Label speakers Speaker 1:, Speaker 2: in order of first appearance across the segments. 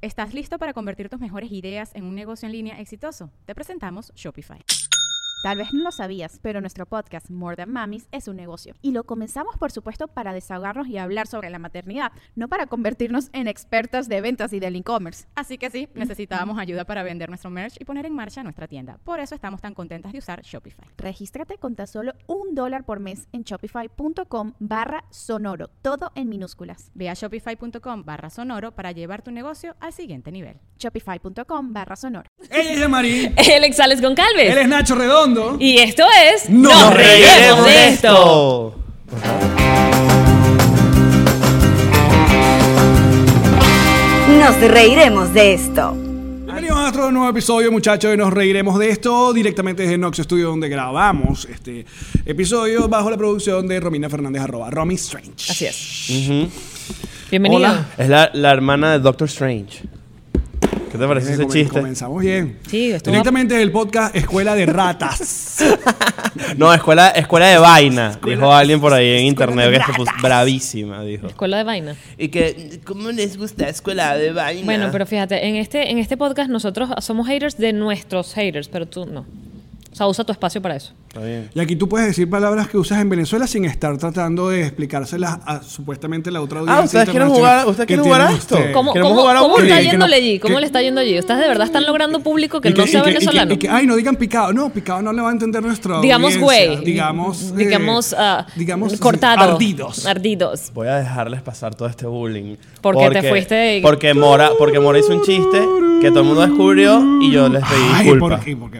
Speaker 1: ¿Estás listo para convertir tus mejores ideas en un negocio en línea exitoso? Te presentamos Shopify.
Speaker 2: Tal vez no lo sabías, pero nuestro podcast More Than Mamis es un negocio. Y lo comenzamos, por supuesto, para desahogarnos y hablar sobre la maternidad, no para convertirnos en expertas de ventas y del e-commerce.
Speaker 1: Así que sí, necesitábamos ayuda para vender nuestro merch y poner en marcha nuestra tienda. Por eso estamos tan contentas de usar Shopify.
Speaker 2: Regístrate con tan solo $1 por mes en shopify.com/sonoro, todo en minúsculas.
Speaker 1: Ve a shopify.com/sonoro para llevar tu negocio al siguiente nivel.
Speaker 2: Shopify.com/sonoro.
Speaker 3: Ella es Marí.
Speaker 4: Él es Alex Goncalves.
Speaker 3: Él es Nacho Redondo.
Speaker 4: Y esto es...
Speaker 3: ¡Nos
Speaker 4: reiremos de esto!
Speaker 5: Nos reiremos de esto.
Speaker 3: Bienvenidos a otro nuevo episodio, muchachos, de Nos reiremos de esto, directamente desde Nox Studio, donde grabamos este episodio bajo la producción de Romina Fernández, @RomiStrange.
Speaker 4: Así es. Bienvenido.
Speaker 3: Hola.
Speaker 6: Es la hermana de Doctor Strange. ¿Qué te parece ese chiste?
Speaker 3: Comenzamos bien.
Speaker 4: Sí, esto
Speaker 3: Directamente del podcast Escuela de Ratas.
Speaker 6: No, escuela de vaina. Dijo alguien por ahí en internet que se puso bravísima, dijo.
Speaker 4: Escuela de vaina.
Speaker 6: Y que, ¿cómo les gusta escuela de vaina?
Speaker 4: Bueno, pero fíjate, en este podcast nosotros somos haters de nuestros haters, pero tú no. O sea, usa tu espacio para eso.
Speaker 6: Está bien.
Speaker 3: Y aquí tú puedes decir palabras que usas en Venezuela sin estar tratando de explicárselas a supuestamente la otra audiencia.
Speaker 6: ¿Ustedes quieren jugar? ¿Ustedes quieren jugar a esto?
Speaker 4: ¿Cómo está yéndole allí? ¿Cómo le está yendo allí? ¿Ustedes de verdad están logrando público que no sea venezolano?
Speaker 3: Ay, no digan picado. No, picado no le va a entender nuestro
Speaker 4: Digamos güey.
Speaker 3: Digamos
Speaker 4: cortado.
Speaker 3: Ardidos.
Speaker 6: Voy a dejarles pasar todo este bullying.
Speaker 4: Porque te fuiste...
Speaker 6: Porque Mora hizo un chiste que todo el mundo descubrió y yo les pedí disculpas.
Speaker 3: ¿Por qué?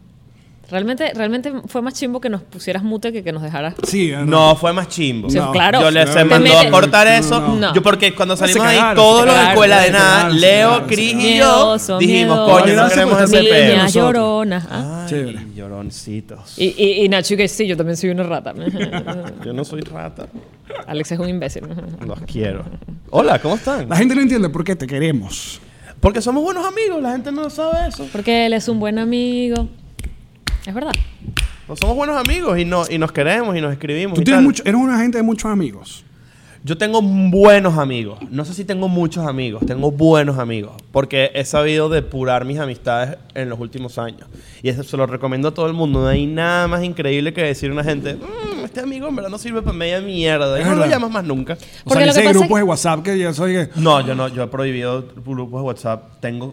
Speaker 4: Realmente fue más chimbo que nos pusieras mute que nos dejaras.
Speaker 3: Sí,
Speaker 6: no, fue más chimbo.
Speaker 4: Sí, claro.
Speaker 6: Yo les mandó a cortar eso.
Speaker 4: No.
Speaker 6: Yo porque cuando salimos
Speaker 3: Se
Speaker 6: ahí,
Speaker 3: cagaron,
Speaker 6: todos los de
Speaker 3: se
Speaker 6: escuela de
Speaker 3: cagaron,
Speaker 6: nada,
Speaker 3: se
Speaker 6: Leo,
Speaker 3: cagaron,
Speaker 6: Cris
Speaker 3: se
Speaker 6: y yo,
Speaker 4: Miedoso,
Speaker 6: dijimos,
Speaker 4: miedoso.
Speaker 6: coño, no queremos ese
Speaker 4: Niña
Speaker 6: pedo.
Speaker 4: llorona.
Speaker 6: Ay,
Speaker 3: Chévere.
Speaker 6: lloroncitos.
Speaker 4: Y Nacho, que sí, yo también soy una rata.
Speaker 6: Yo no soy rata.
Speaker 4: Alex es un imbécil.
Speaker 6: Los quiero. Hola, ¿cómo están?
Speaker 3: La gente no entiende por qué te queremos.
Speaker 6: Porque somos buenos amigos, la gente no sabe eso.
Speaker 4: Porque él es un buen amigo. Es verdad.
Speaker 6: Pues somos buenos amigos y nos queremos y nos escribimos.
Speaker 3: Tú eres una gente de muchos amigos.
Speaker 6: Yo tengo buenos amigos. No sé si tengo muchos amigos. Tengo buenos amigos. Porque he sabido depurar mis amistades en los últimos años. Y eso se lo recomiendo a todo el mundo. No hay nada más increíble que decir a una gente, este amigo en verdad no sirve para media mierda. Y no lo llamas más nunca.
Speaker 3: O sea, ese grupos de WhatsApp que yo soy...
Speaker 6: No, yo he prohibido grupos de WhatsApp.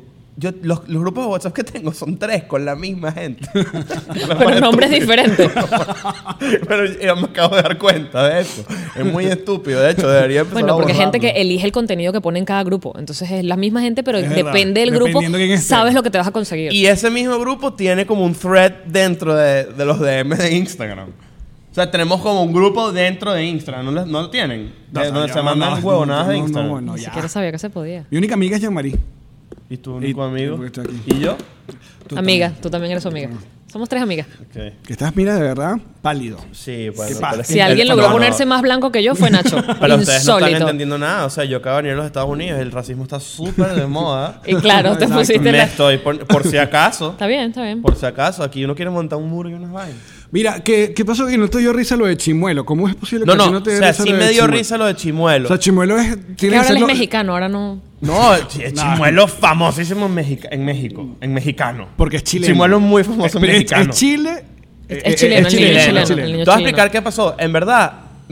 Speaker 6: Los grupos de WhatsApp que tengo son 3 con la misma gente.
Speaker 4: Pero nombres diferentes.
Speaker 6: Pero yo me acabo de dar cuenta de eso. Es muy estúpido. De hecho, debería empezar
Speaker 4: Bueno, porque hay gente
Speaker 6: borrarlo.
Speaker 4: que elige el contenido que pone en cada grupo. Entonces es la misma gente, pero
Speaker 3: Es
Speaker 4: depende
Speaker 3: verdad.
Speaker 4: del grupo.
Speaker 3: Dependiendo quién esté.
Speaker 4: Sabes lo que te vas a conseguir.
Speaker 6: Y ese mismo grupo tiene como un thread dentro de los DMs de Instagram. O sea, tenemos como un grupo dentro de Instagram. ¿No lo tienen? Donde se mandan huevonadas de Instagram.
Speaker 4: Ni siquiera sabía que se podía.
Speaker 3: Mi única amiga es Jean-Marie.
Speaker 6: ¿Y tu único amigo?
Speaker 3: porque estoy aquí.
Speaker 6: ¿Y yo?
Speaker 4: Amiga, tú también eres su amiga. Somos 3 amigas.
Speaker 6: Okay.
Speaker 3: Que estás, mira, de verdad, pálido.
Speaker 6: Sí, bueno.
Speaker 3: ¿Qué pasa?
Speaker 6: pero es
Speaker 4: Si
Speaker 6: que-
Speaker 4: alguien logró
Speaker 6: no,
Speaker 4: ponerse más blanco que yo, fue Nacho.
Speaker 6: Pero ustedes no están
Speaker 4: Insólito.
Speaker 6: entendiendo nada. O sea, yo acabo de venir a los Estados Unidos. El racismo está súper de moda.
Speaker 4: Y claro, te
Speaker 3: Exacto.
Speaker 4: pusiste
Speaker 6: Me
Speaker 4: la...
Speaker 6: estoy, por si acaso.
Speaker 4: Está bien, está bien.
Speaker 6: Por si acaso, aquí uno quiere montar un muro y unas vainas.
Speaker 3: Mira, ¿qué pasó que no te dio risa lo de Chimuelo? ¿Cómo es posible que
Speaker 6: No,
Speaker 3: a ti te
Speaker 6: o
Speaker 3: dio
Speaker 6: sea,
Speaker 3: risa
Speaker 6: sí
Speaker 3: lo de
Speaker 6: me dio
Speaker 3: Chimuelo?
Speaker 6: risa lo de Chimuelo.
Speaker 3: O sea, Chimuelo es...
Speaker 4: Que
Speaker 3: tiene
Speaker 4: ahora
Speaker 3: ser
Speaker 4: él es
Speaker 3: lo-
Speaker 4: mexicano, ahora no...
Speaker 6: No, Chimuelo famosísimo en México. En mexicano.
Speaker 3: Porque es chileno.
Speaker 6: Chimuelo es muy famoso en mexicano.
Speaker 3: Es Chile...
Speaker 4: Es chileno, el niño chileno. El niño
Speaker 6: Te voy a
Speaker 4: chileno.
Speaker 6: explicar qué pasó. En verdad,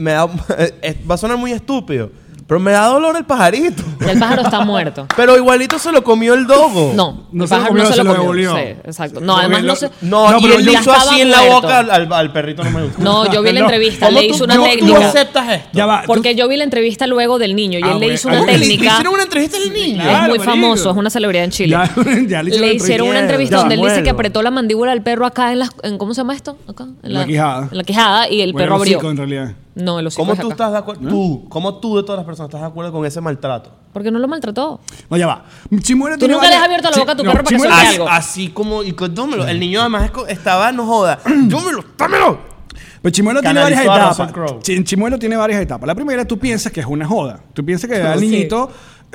Speaker 6: va a sonar muy estúpido, pero me da dolor el pajarito.
Speaker 4: Y el pájaro está muerto.
Speaker 6: Pero igualito se lo comió el dogo.
Speaker 4: No,
Speaker 3: No
Speaker 4: el
Speaker 3: se lo
Speaker 4: pájaro
Speaker 3: comió,
Speaker 4: no se
Speaker 3: se
Speaker 4: lo
Speaker 3: lo
Speaker 4: comió.
Speaker 3: devolvió.
Speaker 4: Sí, exacto. No, además no se...
Speaker 6: No,
Speaker 3: No,
Speaker 6: y
Speaker 3: pero
Speaker 6: él
Speaker 3: yo-
Speaker 6: le hizo
Speaker 4: ya
Speaker 6: así en
Speaker 4: estaba
Speaker 6: la
Speaker 4: muerto.
Speaker 6: boca al perrito, no me gusta.
Speaker 4: No, yo vi la
Speaker 3: No,
Speaker 4: entrevista,
Speaker 6: ¿Cómo
Speaker 4: le hizo una
Speaker 6: tú
Speaker 4: técnica.
Speaker 6: aceptas esto?
Speaker 3: Ya va.
Speaker 4: Porque yo vi la entrevista luego del niño y él le hizo una
Speaker 3: ¿cómo que
Speaker 6: ¿Le
Speaker 4: técnica.
Speaker 6: hicieron una entrevista al niño?
Speaker 3: Claro,
Speaker 4: Es muy
Speaker 3: marico.
Speaker 4: famoso, es una celebridad en Chile.
Speaker 3: Ya le
Speaker 4: Le hicieron una entrevista
Speaker 3: Ya,
Speaker 4: donde él dice que
Speaker 6: muelo.
Speaker 4: apretó la mandíbula del perro acá en ¿cómo se llama esto? Acá,
Speaker 3: En la quijada.
Speaker 4: En la quijada y el
Speaker 3: Bueno,
Speaker 4: perro
Speaker 3: el
Speaker 4: abrió.
Speaker 3: hocico, en realidad.
Speaker 4: No, el hocico
Speaker 6: ¿Cómo
Speaker 4: es
Speaker 6: tú
Speaker 4: acá.
Speaker 6: estás de acuerdo? ¿Cómo tú de todas las personas estás de acuerdo con ese maltrato?
Speaker 4: Porque no lo maltrató.
Speaker 3: No, ya va. Chimuelo
Speaker 4: Tú
Speaker 3: tiene
Speaker 4: nunca le has
Speaker 3: varias-
Speaker 4: abierto la boca a tu
Speaker 3: no,
Speaker 4: perro para que
Speaker 3: Chimuelo-
Speaker 4: suelte algo.
Speaker 6: Así como, y dámelo. El niño además estaba, no joda. ¡Dámelo!
Speaker 3: Pero Chimuelo tiene
Speaker 6: Canalizó
Speaker 3: varias
Speaker 6: a Russell
Speaker 3: etapas.
Speaker 6: Crowe.
Speaker 3: Chimuelo tiene varias etapas. La primera, tú piensas que es una joda. Tú piensas que al
Speaker 4: Sí.
Speaker 3: niñito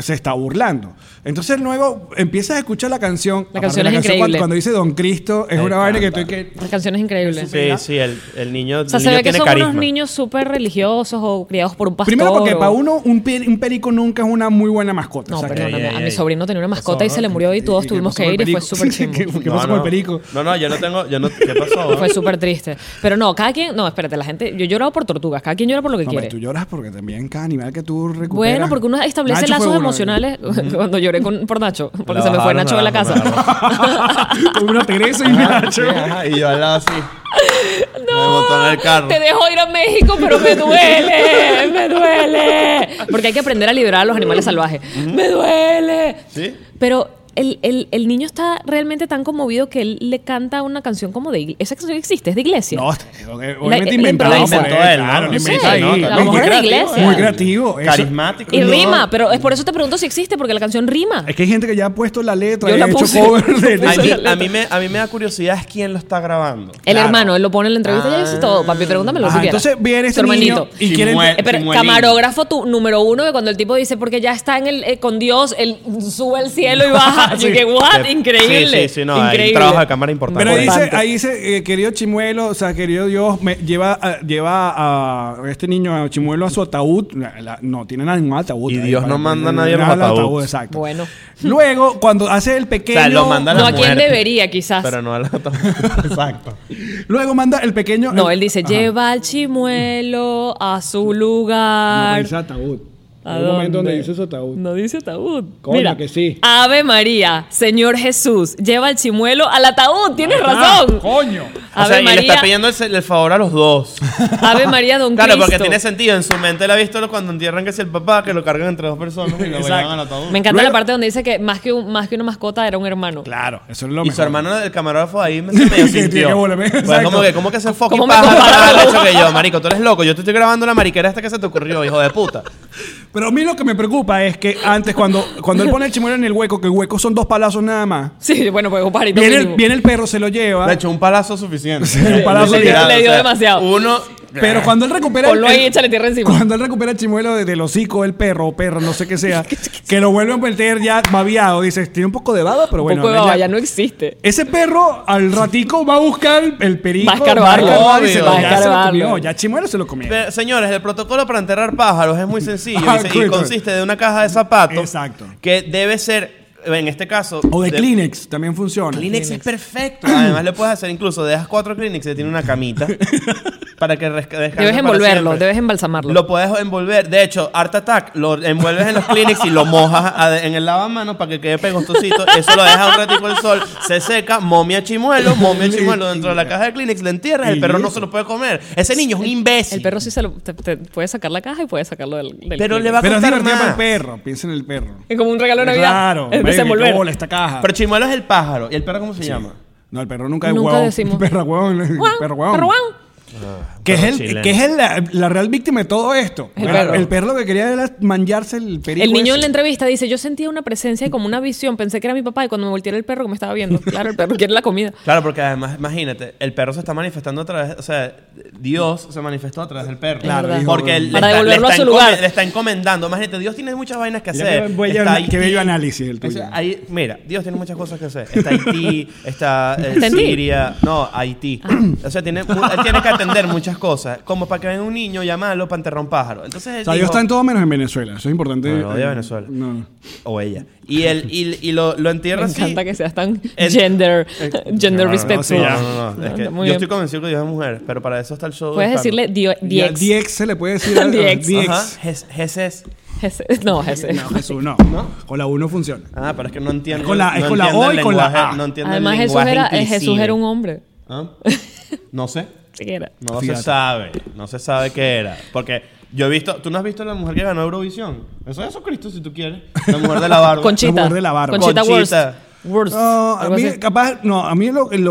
Speaker 3: se está burlando. Entonces luego empiezas a escuchar la canción.
Speaker 4: La canción es increíble.
Speaker 3: Cuando dice Don Cristo, es una vaina que estoy que...
Speaker 4: La canción es increíble.
Speaker 6: Sí, el niño,
Speaker 4: O sea,
Speaker 6: el
Speaker 4: se
Speaker 6: niño
Speaker 4: ve que
Speaker 6: tiene
Speaker 4: son
Speaker 6: carisma.
Speaker 4: unos niños súper religiosos o criados por un pastor.
Speaker 3: Primero porque
Speaker 4: o-
Speaker 3: para uno un perico nunca es una muy buena mascota.
Speaker 4: No,
Speaker 3: o sea, que-
Speaker 4: perdóname. A mi
Speaker 6: ey.
Speaker 4: sobrino tenía una mascota y se le murió y todos
Speaker 3: ¿Y qué
Speaker 4: tuvimos
Speaker 3: pasó
Speaker 4: que
Speaker 3: con el
Speaker 4: ir y fue
Speaker 3: perico?
Speaker 4: súper chimbo.
Speaker 3: ¿Qué pasó con el perico?
Speaker 6: No, yo no tengo... ¿Qué pasó?
Speaker 4: Fue súper triste. Pero no, cada quien... No, espérate, la gente... Yo he llorado por tortugas. Cada quien llora por lo que
Speaker 3: No,
Speaker 4: quiere.
Speaker 3: pero tú lloras porque también cada animal que tú recuperas...
Speaker 4: Bueno, porque uno establece
Speaker 3: Nacho fue
Speaker 4: lazos
Speaker 3: uno.
Speaker 4: emocionales cuando lloré por Nacho. Porque
Speaker 6: La
Speaker 4: se me fue
Speaker 6: bajaron,
Speaker 4: Nacho de la
Speaker 6: la
Speaker 4: casa.
Speaker 3: Como una Teresa y Nacho.
Speaker 6: Sí, ajá, y yo al lado así. Me botó en el carro.
Speaker 4: Te dejo ir a México, pero me duele. Me duele. Porque hay que aprender a liberar a los animales salvajes. Me duele.
Speaker 6: ¿Sí?
Speaker 4: Pero el niño está realmente tan conmovido que él le canta una canción como de iglesia. Esa canción existe, es de iglesia.
Speaker 3: No, obviamente
Speaker 4: la
Speaker 3: inventado
Speaker 4: improvisa.
Speaker 3: por
Speaker 6: Inventó él, ¿no?
Speaker 3: claro, lo
Speaker 6: No sé,
Speaker 3: inventa ahí.
Speaker 6: ¿no?
Speaker 4: A lo mejor es de iglesia.
Speaker 3: Muy creativo. Eso-
Speaker 6: Carismático.
Speaker 4: Y
Speaker 3: No.
Speaker 4: rima, pero es por eso te pregunto si existe, porque la canción rima.
Speaker 3: Es que hay gente que ya ha puesto la letra
Speaker 4: Yo
Speaker 3: y
Speaker 4: la
Speaker 3: ha hecho
Speaker 4: puse.
Speaker 3: cover de
Speaker 6: A
Speaker 4: Puse
Speaker 6: mí, a mí me da curiosidad es quién lo está grabando.
Speaker 4: El
Speaker 3: Claro.
Speaker 4: hermano, él lo pone en la entrevista y ya dice todo. Papi, pregúntamelo si
Speaker 3: Ajá,
Speaker 4: quieres.
Speaker 3: entonces viene este
Speaker 4: Su hermanito.
Speaker 3: niño y quieren...
Speaker 6: Chimuel.
Speaker 4: Pero
Speaker 6: Chimuelín.
Speaker 4: camarógrafo número 1, que cuando el tipo dice, porque ya está en con Dios, él sube al cielo y baja.
Speaker 3: Sí.
Speaker 4: Yo que, what? Increíble.
Speaker 6: Sí, no, hay un
Speaker 4: Increíble.
Speaker 6: trabajo de cámara importante.
Speaker 3: Pero
Speaker 4: Importante.
Speaker 3: ahí dice, querido Chimuelo, o sea, querido Dios, lleva a este niño, a Chimuelo, a su ataúd. No, tiene nada en un ataúd.
Speaker 6: Y
Speaker 3: ahí
Speaker 6: Dios
Speaker 3: para
Speaker 6: no manda a
Speaker 3: ponerle
Speaker 6: nadie a los
Speaker 3: nada al
Speaker 6: ataúdes.
Speaker 3: Exacto.
Speaker 4: Bueno.
Speaker 3: Luego, cuando hace el pequeño...
Speaker 6: O sea, lo manda a la
Speaker 4: No, a quién
Speaker 6: muerte.
Speaker 4: debería, quizás.
Speaker 6: Pero no a la Exacto.
Speaker 3: Luego manda el pequeño...
Speaker 4: No, él dice,
Speaker 3: Ajá.
Speaker 4: lleva al chimuelo a su
Speaker 3: No,
Speaker 4: lugar.
Speaker 3: dice ataúd.
Speaker 4: ¿A
Speaker 3: Hay un momento
Speaker 4: dónde?
Speaker 3: donde dice su ataúd.
Speaker 4: No dice ataúd.
Speaker 3: Coño,
Speaker 4: Mira,
Speaker 3: que sí.
Speaker 4: Ave María, Señor Jesús, lleva al chimuelo al ataúd. Tienes
Speaker 3: Ah,
Speaker 4: razón.
Speaker 3: coño.
Speaker 6: O sea, y le está pidiendo el favor a los dos.
Speaker 4: Ave María, Don
Speaker 6: Claro,
Speaker 4: Cristo.
Speaker 6: porque tiene sentido. En su mente él ha visto cuando entierran que si el papá, que lo cargan entre dos personas y lo
Speaker 3: Exacto.
Speaker 6: llevan al ataúd.
Speaker 4: Me encanta
Speaker 3: Luego-
Speaker 4: la parte donde dice que más que una mascota era un hermano.
Speaker 3: Claro, eso es lo
Speaker 6: Y
Speaker 3: mejor.
Speaker 6: su hermano, el camarógrafo, ahí medio
Speaker 3: Que tiene
Speaker 6: sintió.
Speaker 3: que volver,
Speaker 6: Pues
Speaker 3: exacto.
Speaker 6: como que ese fucking
Speaker 4: ¿Cómo me
Speaker 6: pájaro
Speaker 4: compara
Speaker 6: más
Speaker 4: con-
Speaker 6: hecho que yo, marico. Tú eres loco. Yo te estoy grabando la mariquera esta que se te ocurrió, hijo de puta.
Speaker 3: Pero a mí lo que me preocupa es que antes, cuando él pone el chimuelo en el hueco, que el hueco son 2 palazos nada más,
Speaker 4: Sí, bueno, pues un pajarito
Speaker 3: viene
Speaker 4: mínimo.
Speaker 3: el perro, se lo lleva.
Speaker 6: De hecho, un palazo suficiente.
Speaker 3: un palazo
Speaker 6: Literal,
Speaker 4: le dio demasiado.
Speaker 6: Uno...
Speaker 3: Pero cuando él recupera
Speaker 4: Ponlo ahí y échale tierra encima.
Speaker 3: Cuando él recupera el chimuelo del hocico del perro o perra, no sé qué sea, que lo vuelve a meter ya babiado, dices, tiene un poco de baba, pero
Speaker 4: Un
Speaker 3: bueno.
Speaker 4: poco de
Speaker 3: ya-
Speaker 4: baba, ya no existe.
Speaker 3: Ese perro al ratico va a buscar el perico,
Speaker 4: Va a escarbarlo,
Speaker 3: escarbar y se lo-
Speaker 6: obvio.
Speaker 3: ya
Speaker 4: Va a
Speaker 3: se lo
Speaker 4: escarbarlo.
Speaker 3: comió, ya chimuelo se lo comió.
Speaker 6: Pero, señores, el protocolo para enterrar pájaros es muy sencillo y
Speaker 3: Cuéntame.
Speaker 6: consiste de una caja de zapatos
Speaker 3: Exacto.
Speaker 6: que debe ser, en este caso...
Speaker 3: O de Kleenex, también funciona.
Speaker 6: Kleenex es perfecto. Además, le puedes hacer incluso, dejas 4 Kleenex y tiene una camita para que descanse
Speaker 4: Debes
Speaker 6: para
Speaker 4: envolverlo,
Speaker 6: siempre.
Speaker 4: debes embalsamarlo.
Speaker 6: Lo puedes envolver. De hecho, Art Attack lo envuelves en los Kleenex y lo mojas en el lavamanos para que quede pegostosito. Eso lo dejas un ratico al sol, se seca, momia chimuelo dentro de la caja de Kleenex, le entierras, el perro no se lo puede comer. Ese niño es un imbécil.
Speaker 4: El perro sí te puede sacar la caja y puede sacarlo del
Speaker 6: Pero
Speaker 4: clip.
Speaker 6: le va a
Speaker 3: Pero es
Speaker 6: costar
Speaker 3: divertido para el
Speaker 6: más.
Speaker 3: perro, piensa en el perro.
Speaker 4: Es como un regalo de Navidad.
Speaker 3: Claro,
Speaker 4: Es
Speaker 3: baby,
Speaker 4: desenvolver.
Speaker 3: qué bola esta caja.
Speaker 6: Pero chimuelo es el pájaro. ¿Y el perro cómo se llama?
Speaker 3: No, el perro nunca es
Speaker 4: Nunca
Speaker 3: huevón.
Speaker 4: decimos.
Speaker 3: Perro huevón.
Speaker 4: Guau,
Speaker 3: Perro huevón.
Speaker 4: perro guau.
Speaker 3: Que
Speaker 6: Perro
Speaker 3: es,
Speaker 6: chileno.
Speaker 3: la real víctima de todo esto.
Speaker 4: El perro.
Speaker 3: El perro lo que quería era manjarse el perico.
Speaker 4: El niño
Speaker 3: ese.
Speaker 4: en la entrevista dice, yo sentía una presencia y como una visión, pensé que era mi papá y cuando me volteé era el perro que me estaba viendo. Claro, el perro quiere la comida.
Speaker 6: Claro, porque además, imagínate, el perro se está manifestando a través, o sea, Dios se manifestó a través del perro.
Speaker 3: Claro,
Speaker 4: verdad.
Speaker 3: dijo,
Speaker 6: Porque él
Speaker 4: Para devolverlo a su lugar.
Speaker 6: le está encomendando. Imagínate, Dios tiene muchas vainas que
Speaker 3: Ya
Speaker 6: hacer.
Speaker 3: qué bello-
Speaker 6: Está
Speaker 3: qué
Speaker 6: Haití.
Speaker 3: bello análisis el tuyo.
Speaker 6: O sea, ahí, mira, Dios tiene muchas cosas que hacer. Está Haití, está
Speaker 4: ¿Está en ti?
Speaker 6: Siria. No, Haití. O sea, él tiene que atender muchas cosas. Como para que venga un niño, llamarlo para enterrar un pájaro. Entonces él
Speaker 3: O sea, Dios
Speaker 6: dijo-
Speaker 3: está en todo menos en Venezuela. Eso es importante.
Speaker 6: No, odia Venezuela.
Speaker 3: No.
Speaker 6: O ella. Y lo entierra
Speaker 4: Me
Speaker 6: así.
Speaker 4: encanta que seas tan
Speaker 6: El-
Speaker 4: gender
Speaker 3: no,
Speaker 4: respectful.
Speaker 3: sí, ya.
Speaker 6: No. Es que
Speaker 4: Está muy
Speaker 6: yo
Speaker 4: bien.
Speaker 6: estoy convencido que Dios es mujer, pero para eso está el show.
Speaker 4: Puedes
Speaker 6: de
Speaker 4: decirle
Speaker 6: Carlos.
Speaker 3: Ya,
Speaker 4: Diex.
Speaker 3: Diex se le puede decir a
Speaker 4: Diex.
Speaker 6: Ajá.
Speaker 3: Diex.
Speaker 6: Jesús.
Speaker 4: No, ese.
Speaker 3: No, Jesús, no. Con la U no funciona.
Speaker 6: Ah, pero es que no entiendo.
Speaker 3: Es con la-
Speaker 6: no
Speaker 3: es con la
Speaker 6: entiendo
Speaker 3: O
Speaker 6: el
Speaker 3: y con la
Speaker 6: lenguaje-
Speaker 3: A.
Speaker 6: No entiendo
Speaker 4: Además,
Speaker 6: el
Speaker 4: Jesús
Speaker 6: lenguaje inclusive.
Speaker 4: era un hombre.
Speaker 6: ¿Ah? No sé.
Speaker 4: Siquiera.
Speaker 6: No
Speaker 3: Fíjate.
Speaker 6: se sabe. No se sabe qué era. Porque yo he visto. ¿Tú no has visto la mujer que ganó Eurovisión? Eso es Jesucristo, si tú quieres. La mujer de la barba.
Speaker 4: Conchita.
Speaker 3: La mujer de la barba.
Speaker 4: Conchita
Speaker 6: Conchita.
Speaker 4: Wurst.
Speaker 3: No, a
Speaker 4: Algo
Speaker 3: mí,
Speaker 4: así.
Speaker 3: capaz, no, a mí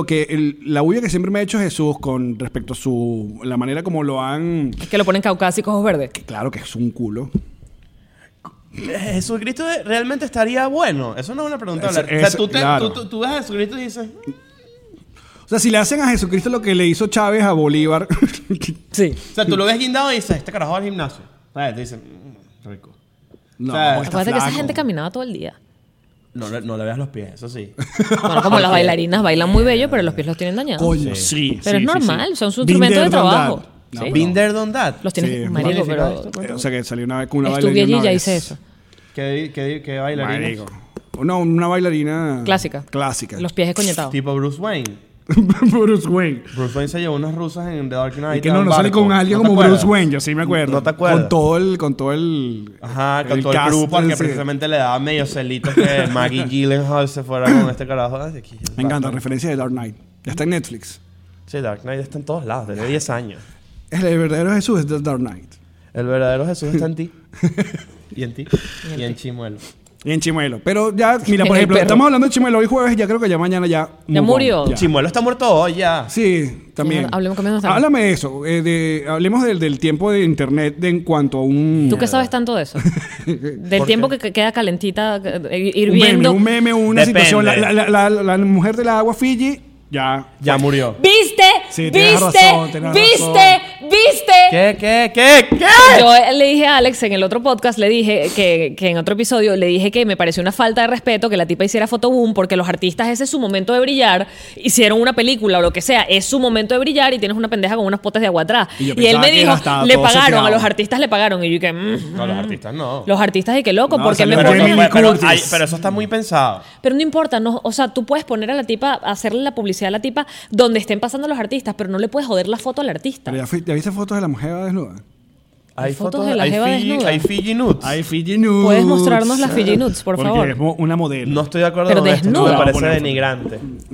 Speaker 3: la bulla que siempre me ha hecho Jesús con respecto a la manera como lo han.
Speaker 4: Es que lo ponen caucásicos ojos verdes.
Speaker 3: Claro que es un culo.
Speaker 6: ¿Jesucristo realmente estaría bueno? Eso no es una pregunta.
Speaker 3: Ese-
Speaker 6: o sea,
Speaker 3: ese-
Speaker 6: tú
Speaker 3: claro.
Speaker 6: tú ves a Jesucristo y dices.
Speaker 3: O sea, si le hacen a Jesucristo lo que le hizo Chávez a Bolívar.
Speaker 4: Sí.
Speaker 6: O sea, tú lo ves guindado y dices, este carajo va al gimnasio. ¿Sabes? Te dicen, rico.
Speaker 3: No,
Speaker 6: O sea,
Speaker 3: porque está
Speaker 4: Acuérdate que esa
Speaker 3: flaco.
Speaker 4: gente caminaba todo el día.
Speaker 6: No le veas los pies, eso sí.
Speaker 4: Bueno, como las bailarinas bailan muy bello, pero los pies los tienen dañados.
Speaker 3: Coño, sí.
Speaker 4: Pero
Speaker 3: sí,
Speaker 4: es
Speaker 3: sí,
Speaker 4: normal,
Speaker 3: sí.
Speaker 4: son su
Speaker 3: Been
Speaker 4: instrumento de
Speaker 3: there, done
Speaker 4: trabajo.
Speaker 3: that. No,
Speaker 4: Sí.
Speaker 3: no.
Speaker 6: Been there, done that.
Speaker 4: Los tienes,
Speaker 3: Sí,
Speaker 4: marico,
Speaker 6: magnífico
Speaker 4: pero...
Speaker 6: esto.
Speaker 3: O sea, que salió una vez con una
Speaker 4: Estudié
Speaker 3: bailarina.
Speaker 4: allí y ya
Speaker 3: una
Speaker 4: hice
Speaker 3: vez.
Speaker 4: eso.
Speaker 6: ¿Qué bailarina?
Speaker 3: Marico. No, una bailarina...
Speaker 4: Clásica.
Speaker 3: Clásica.
Speaker 4: Los pies escoñetados.
Speaker 6: Tipo Bruce Wayne.
Speaker 3: Bruce Wayne.
Speaker 6: Bruce Wayne se llevó unas rusas en The Dark Knight.
Speaker 3: Y que no sale con alguien
Speaker 6: ¿No te
Speaker 3: como
Speaker 6: acuerdas?
Speaker 3: Bruce Wayne, yo sí me acuerdo.
Speaker 6: ¿No te acuerdas?
Speaker 3: Con todo el
Speaker 6: Ajá, con todo el
Speaker 3: cast,
Speaker 6: grupo al que
Speaker 3: sí.
Speaker 6: precisamente le daba medio celitos que Maggie Gyllenhaal se fuera con este carajo. Ay, aquí,
Speaker 3: Me encanta,
Speaker 6: Batman.
Speaker 3: referencia de Dark Knight. Ya está en Netflix.
Speaker 6: Sí, Dark Knight está en todos lados, desde 10 años.
Speaker 3: El verdadero Jesús es The Dark Knight.
Speaker 6: El verdadero Jesús está en ti. Y en ti. Y en Chimuelo.
Speaker 3: Y en Chimuelo. Pero ya, mira, por
Speaker 4: El
Speaker 3: ejemplo,
Speaker 4: perro.
Speaker 3: estamos hablando de Chimuelo hoy jueves, ya creo que ya mañana ya...
Speaker 4: Ya
Speaker 3: move on,
Speaker 4: murió.
Speaker 3: ya.
Speaker 6: Chimuelo está muerto hoy ya.
Speaker 3: Sí, también.
Speaker 4: Hablemos, cambiemos de tema.
Speaker 3: Háblame de eso. Hablemos del tiempo de internet en cuanto a un...
Speaker 4: ¿Tú qué sabes tanto de eso? Del
Speaker 6: ¿Por
Speaker 4: tiempo
Speaker 6: qué?
Speaker 4: que queda calentita, hirviendo.
Speaker 3: Un meme, una
Speaker 6: Depende.
Speaker 3: situación. La mujer del agua Fiji ya...
Speaker 6: Ya murió.
Speaker 4: ¿Viste?
Speaker 3: Sí, tienes
Speaker 4: ¿Viste?
Speaker 3: razón, tienes
Speaker 4: ¿Viste?
Speaker 3: razón.
Speaker 4: ¿Viste?
Speaker 6: ¿Qué?
Speaker 4: Yo le dije a Alex en el otro podcast, le dije que en otro episodio, le dije que me pareció una falta de respeto que la tipa hiciera fotoboom porque los artistas, ese es su momento de brillar, hicieron una película o lo que sea, es su momento de brillar y tienes una pendeja con unos potes de agua atrás.
Speaker 3: Y yo
Speaker 4: Y él
Speaker 3: pensaba
Speaker 4: me
Speaker 3: que
Speaker 4: dijo,
Speaker 3: estaba
Speaker 4: le
Speaker 3: todo
Speaker 4: pagaron,
Speaker 3: seteado.
Speaker 4: a los artistas le pagaron. Y yo dije,
Speaker 6: No, los artistas no.
Speaker 4: los artistas, y qué loco,
Speaker 3: No,
Speaker 4: porque me
Speaker 3: salió
Speaker 6: Pero,
Speaker 4: ponen...
Speaker 3: Jamie
Speaker 6: pero
Speaker 3: Curtis.
Speaker 6: pero eso está muy pensado.
Speaker 4: Pero no importa, no, o sea, tú puedes poner a la tipa, hacerle la publicidad a la tipa donde estén pasando los artistas, pero no le puedes joder la foto al artista.
Speaker 3: Pero ya viste fotos de la mujer desnuda.
Speaker 6: Hay
Speaker 4: fotos de la jeva desnuda.
Speaker 6: Hay Fiji nudes.
Speaker 3: Hay Fiji nudes.
Speaker 4: Puedes mostrarnos las Fiji nudes, por
Speaker 3: Porque
Speaker 4: favor.
Speaker 3: es una modelo.
Speaker 6: No estoy de acuerdo
Speaker 4: Pero
Speaker 6: con esto.
Speaker 4: desnuda.
Speaker 6: Me parece
Speaker 3: Bueno,
Speaker 6: denigrante.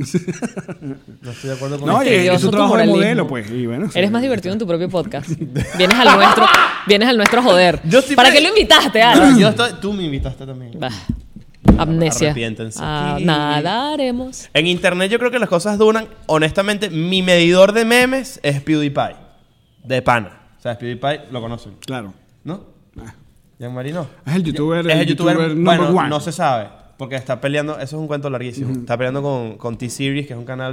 Speaker 6: No estoy de acuerdo con
Speaker 3: No,
Speaker 6: esto.
Speaker 3: y es
Speaker 4: Envidioso
Speaker 3: tu
Speaker 4: tu
Speaker 3: trabajo de
Speaker 4: moralismo.
Speaker 3: modelo, pues. Y bueno, sí.
Speaker 4: Eres más divertido en tu propio podcast. Vienes al nuestro a joder.
Speaker 6: Yo estoy
Speaker 4: ¿Para
Speaker 6: pre-
Speaker 4: qué lo invitaste,
Speaker 6: No,
Speaker 4: Alex?
Speaker 6: tú me invitaste también.
Speaker 4: Bah, amnesia.
Speaker 6: Arrepiéntense.
Speaker 4: Nadaremos.
Speaker 6: En internet yo creo que las cosas duran. Honestamente, mi medidor de memes es PewDiePie. De pana. O sea, PewDiePie lo conocen.
Speaker 3: Claro.
Speaker 6: ¿No?
Speaker 3: Ah.
Speaker 6: Jean-Marie no.
Speaker 3: Es el youtuber,
Speaker 6: Es el youtuber
Speaker 3: number
Speaker 6: bueno,
Speaker 3: one.
Speaker 6: no se sabe. Porque está peleando, eso es un cuento larguísimo. Está peleando con T-Series, que es un canal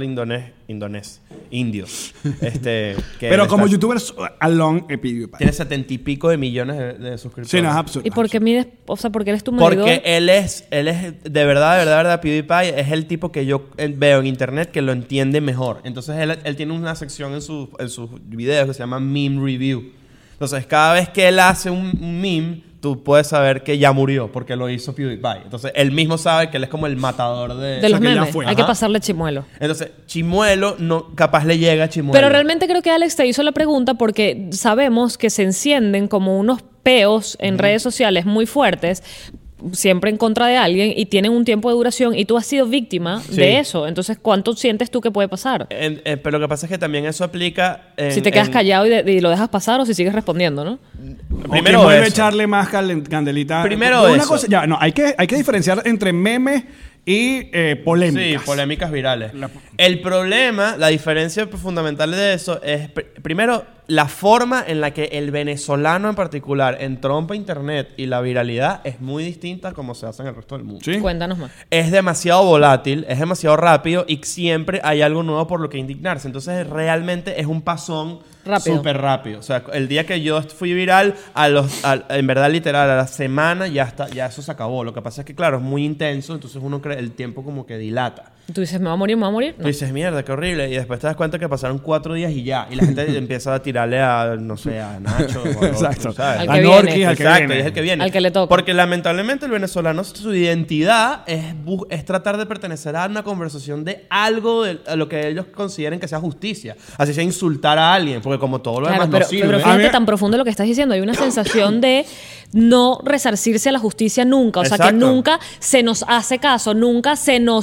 Speaker 6: indio. Que
Speaker 3: Pero
Speaker 6: él
Speaker 3: como
Speaker 6: está-
Speaker 3: youtuber alone, PewDiePie.
Speaker 6: tiene 70 y pico de millones de suscriptores.
Speaker 3: Sí, no, es absurdo.
Speaker 4: ¿Y por qué mides, o sea, porque eres tu medidor?
Speaker 6: Porque él es de verdad, PewDiePie es el tipo que yo veo en internet que lo entiende mejor. Entonces él tiene una sección en sus videos que se llama Meme Review. Entonces cada vez que él hace un meme, tú puedes saber que ya murió porque lo hizo PewDiePie. Entonces él mismo sabe que él es como el matador de...
Speaker 4: De los
Speaker 3: que ya
Speaker 4: memes.
Speaker 3: fue.
Speaker 4: Hay que
Speaker 6: Ajá.
Speaker 4: pasarle chimuelo.
Speaker 6: Entonces Chimuelo no capaz le llega a Chimuelo.
Speaker 4: Pero realmente creo que Alex te hizo la pregunta porque sabemos que se encienden como unos peos en redes sociales muy fuertes, siempre en contra de alguien, y tienen un tiempo de duración, y tú has sido víctima
Speaker 6: Sí.
Speaker 4: de eso. Entonces, ¿cuánto sientes tú que puede pasar?
Speaker 6: Pero lo que pasa es que también eso aplica...
Speaker 4: Si te quedas callado y lo dejas pasar, o si sigues respondiendo, ¿no?
Speaker 3: Primero
Speaker 6: Primero
Speaker 3: vuelve a
Speaker 6: eso.
Speaker 3: echarle más candelita.
Speaker 6: Primero
Speaker 3: Una
Speaker 6: eso.
Speaker 3: cosa, ya, no, hay que diferenciar entre memes y polémicas.
Speaker 6: Sí, polémicas virales. El problema, la diferencia fundamental de eso es, primero, la forma en la que el venezolano en particular entrompa internet y la viralidad es muy distinta a como se hace en el resto del mundo.
Speaker 3: ¿Sí?
Speaker 4: Cuéntanos más.
Speaker 6: Es demasiado volátil, es demasiado rápido y siempre hay algo nuevo por lo que indignarse. Entonces, realmente es un pasón
Speaker 4: Rápido.
Speaker 6: súper rápido. O sea, el día que yo fui viral, en verdad, literal, a la semana ya eso se acabó. Lo que pasa es que, claro, es muy intenso, entonces uno cree el tiempo como que dilata.
Speaker 4: Tú dices, ¿me va a morir? ¿Me va a morir?
Speaker 6: Tú
Speaker 4: No.
Speaker 6: dices, mierda, qué horrible. Y después te das cuenta que pasaron 4 días y ya. Y la gente empieza a tirarle a, no sé, a Nacho. O a otro,
Speaker 3: Exacto.
Speaker 6: ¿sabes?
Speaker 4: Al
Speaker 3: A
Speaker 4: que
Speaker 3: Norquis,
Speaker 4: viene.
Speaker 3: al que
Speaker 6: Exacto,
Speaker 3: viene.
Speaker 6: y es el que viene.
Speaker 4: Al que le toca.
Speaker 6: Porque lamentablemente el venezolano, su identidad es tratar de pertenecer a una conversación de algo de a lo que ellos consideren que sea justicia. Así sea insultar a alguien, porque como todo lo
Speaker 4: Claro,
Speaker 6: demás no sirve.
Speaker 4: pero
Speaker 3: A
Speaker 4: fíjate
Speaker 3: mí-
Speaker 4: tan profundo lo que estás diciendo. Hay una sensación de no resarcirse a la justicia nunca. O sea, que
Speaker 6: Exacto.
Speaker 4: nunca se nos hace caso, nunca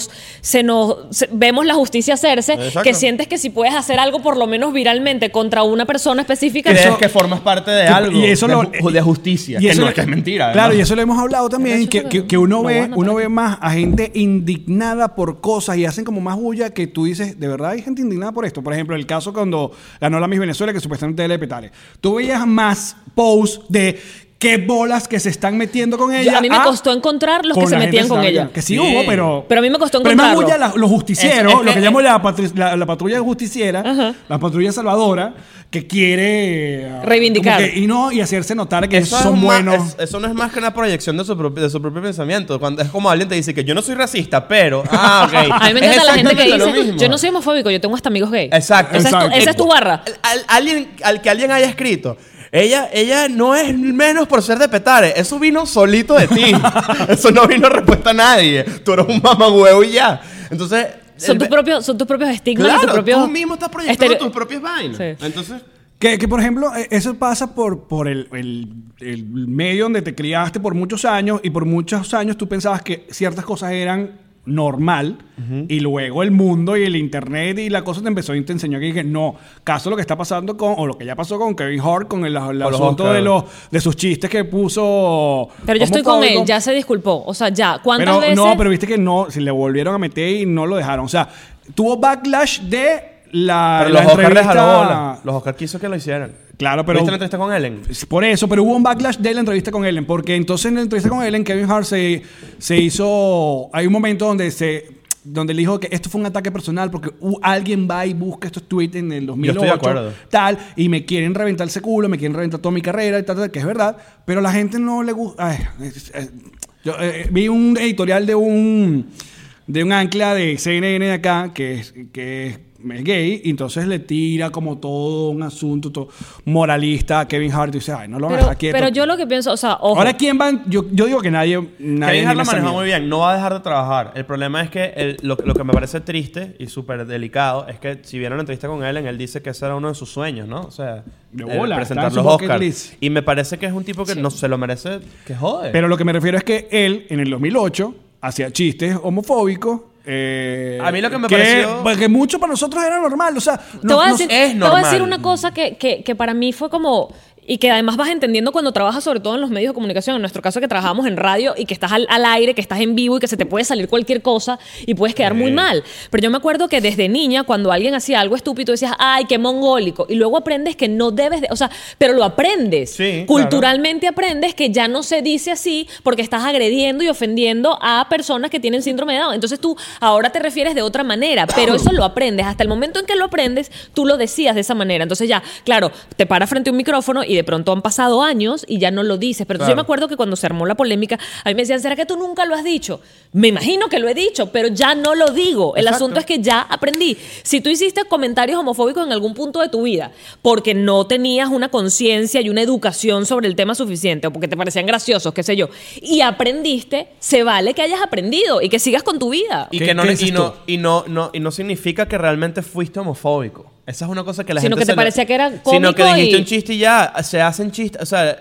Speaker 4: vemos la justicia hacerse,
Speaker 6: Exacto.
Speaker 4: que sientes que si puedes hacer algo por lo menos viralmente contra una persona específica,
Speaker 6: Crees
Speaker 4: eso-
Speaker 6: que formas parte de
Speaker 3: Sí,
Speaker 6: algo,
Speaker 3: y eso
Speaker 6: de justicia,
Speaker 3: y
Speaker 6: que
Speaker 3: eso
Speaker 6: no
Speaker 3: lo-
Speaker 6: es que es mentira.
Speaker 3: Claro,
Speaker 6: además.
Speaker 3: y eso lo hemos hablado también,
Speaker 4: Pero eso
Speaker 3: que uno
Speaker 4: lo
Speaker 3: ve
Speaker 4: bueno,
Speaker 3: uno
Speaker 4: pero-
Speaker 3: ve más a gente indignada por cosas y hacen como más bulla que tú dices, de verdad hay gente indignada por esto. Por ejemplo, el caso cuando ganó la Miss Venezuela, que supuestamente era de Petare. Tú veías más posts de qué bolas que se están metiendo con ella.
Speaker 4: A mí me costó encontrar los que se
Speaker 3: la
Speaker 4: metían
Speaker 3: gente
Speaker 4: con ella.
Speaker 3: Que sí hubo, pero...
Speaker 4: Pero a mí me costó
Speaker 3: Pero más
Speaker 4: encontrarlo.
Speaker 3: los justicieros,
Speaker 6: Es que-
Speaker 3: lo que llamo la patrulla justiciera,
Speaker 4: Ajá.
Speaker 3: la patrulla salvadora, que quiere...
Speaker 4: Reivindicar.
Speaker 3: como que- y hacerse notar que
Speaker 6: Eso
Speaker 3: son
Speaker 6: es más-
Speaker 3: buenos.
Speaker 6: eso no es más que una proyección de su propio pensamiento. Cuando es como alguien te dice que yo no soy racista, pero... ok.
Speaker 4: A mí me
Speaker 6: Es
Speaker 4: encanta la gente que
Speaker 6: exactamente lo
Speaker 4: dice,
Speaker 6: mismo.
Speaker 4: yo no soy homofóbico, yo tengo hasta amigos gay.
Speaker 6: Exacto.
Speaker 4: Esa es tu barra.
Speaker 6: Al que alguien haya escrito, ella no es menos por ser de Petare. Eso vino solito de ti. Eso no vino respuesta a nadie. Tú eres un mamagüevo y ya. Entonces...
Speaker 4: Son tus propios estigmas y
Speaker 6: Claro,
Speaker 4: tus propios...
Speaker 6: tú mismo estás proyectando tus propias vainas.
Speaker 4: Sí.
Speaker 6: Entonces...
Speaker 3: Que, por ejemplo, eso pasa por el medio donde te criaste por muchos años y por muchos años tú pensabas que ciertas cosas eran normal y luego el mundo y el internet y la cosa te enseñó que dije, no, caso lo que está pasando con, o lo que ya pasó con Kevin Hart con el asunto
Speaker 6: Oscars.
Speaker 3: de sus chistes que puso.
Speaker 4: Pero yo estoy con él,
Speaker 3: homofóbicos.
Speaker 4: ya se disculpó. O sea, ya, ¿cuántas
Speaker 3: Pero
Speaker 4: veces?
Speaker 3: no, pero viste que no, si le volvieron a meter y no lo dejaron. O sea, tuvo backlash de la
Speaker 6: Pero los Oscars
Speaker 3: entrevista.
Speaker 6: les jaló bola. Los Oscars quiso que lo hicieran.
Speaker 3: Claro, pero
Speaker 6: ¿Viste la entrevista con Ellen?
Speaker 3: por eso, pero hubo un backlash de la entrevista con Ellen, porque entonces en la entrevista con Ellen, Kevin Hart se hizo... Hay un momento donde él dijo que esto fue un ataque personal porque alguien va y busca estos tweets en el 2008,
Speaker 6: Yo estoy de acuerdo.
Speaker 3: tal, y me quieren reventar ese culo, me quieren reventar toda mi carrera y tal, que es verdad, pero a la gente no le gusta... Yo vi un editorial de un ancla de CNN de acá que es gay, y entonces le tira como todo un asunto todo moralista a Kevin Hart y dice, ay, no lo van a dejar quieto.
Speaker 4: Pero yo lo que pienso, o sea, ojo.
Speaker 3: Ahora, ¿quién va? Yo digo que nadie
Speaker 6: Kevin Hart lo
Speaker 3: esa
Speaker 6: manejó
Speaker 3: mierda.
Speaker 6: muy bien. No va a dejar de trabajar. El problema es que lo que me parece triste y súper delicado es que si vieron la entrevista con Ellen, él dice que ese era uno de sus sueños, ¿no? O sea,
Speaker 3: De bola,
Speaker 6: presentar
Speaker 3: está en
Speaker 6: los
Speaker 3: su bucket
Speaker 6: Oscars.
Speaker 3: list.
Speaker 6: Y me parece que es un tipo que no se lo merece, que jode.
Speaker 3: Pero lo que me refiero es que él, en el 2008, hacía chistes homofóbicos.
Speaker 6: A mí lo que me pareció...
Speaker 3: Que mucho para nosotros era normal. O sea,
Speaker 4: Te voy a decir,
Speaker 6: es
Speaker 4: te voy a decir
Speaker 6: normal.
Speaker 4: una cosa que para mí fue como... Y que además vas entendiendo cuando trabajas, sobre todo en los medios de comunicación, en nuestro caso que trabajamos en radio y que estás al aire, que estás en vivo y que se te puede salir cualquier cosa y puedes quedar muy mal. Pero yo me acuerdo que desde niña, cuando alguien hacía algo estúpido, decías, ay, qué mongólico. Y luego aprendes que no debes de... O sea, pero lo aprendes.
Speaker 6: Sí,
Speaker 4: Culturalmente aprendes que ya no se dice así porque estás agrediendo y ofendiendo a personas que tienen síndrome de Down. Entonces tú ahora te refieres de otra manera, pero eso lo aprendes. Hasta el momento en que lo aprendes, tú lo decías de esa manera. Entonces ya, claro, te paras frente a un micrófono y de pronto han pasado años y ya no lo dices. Pero entonces yo me acuerdo que cuando se armó la polémica, a mí me decían, ¿será que tú nunca lo has dicho? Me imagino que lo he dicho, pero ya no lo digo. El asunto es que ya aprendí. Si tú hiciste comentarios homofóbicos en algún punto de tu vida porque no tenías una conciencia y una educación sobre el tema suficiente o porque te parecían graciosos, qué sé yo, y aprendiste, se vale que hayas aprendido y que sigas con tu vida.
Speaker 6: Y
Speaker 3: ¿Qué-
Speaker 6: que no,
Speaker 3: qué dices
Speaker 6: y no significa que realmente fuiste homofóbico. Esa es una cosa que la
Speaker 4: Sino
Speaker 6: gente...
Speaker 4: que te parecía que era
Speaker 6: Sino
Speaker 4: cómico
Speaker 6: que dijiste
Speaker 4: y-
Speaker 6: un chiste y ya. Se hacen chistes... O sea,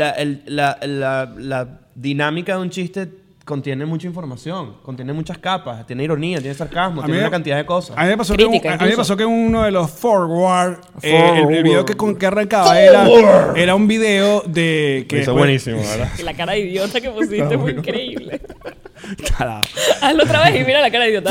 Speaker 6: la dinámica de un chiste contiene mucha información. Contiene muchas capas. Tiene ironía, tiene sarcasmo,
Speaker 3: A
Speaker 6: tiene
Speaker 3: mí-
Speaker 6: una cantidad de cosas.
Speaker 3: A mí me pasó,
Speaker 4: Crítica,
Speaker 3: a mí me
Speaker 4: incluso.
Speaker 3: pasó que uno de los forward,
Speaker 6: Forward.
Speaker 3: el video que arrancaba era un video de que
Speaker 6: Eso es buenísimo, ¿verdad?
Speaker 4: La cara de idiota que pusiste fue increíble.
Speaker 3: Carajo.
Speaker 4: Hazlo otra vez y mira la cara de idiota.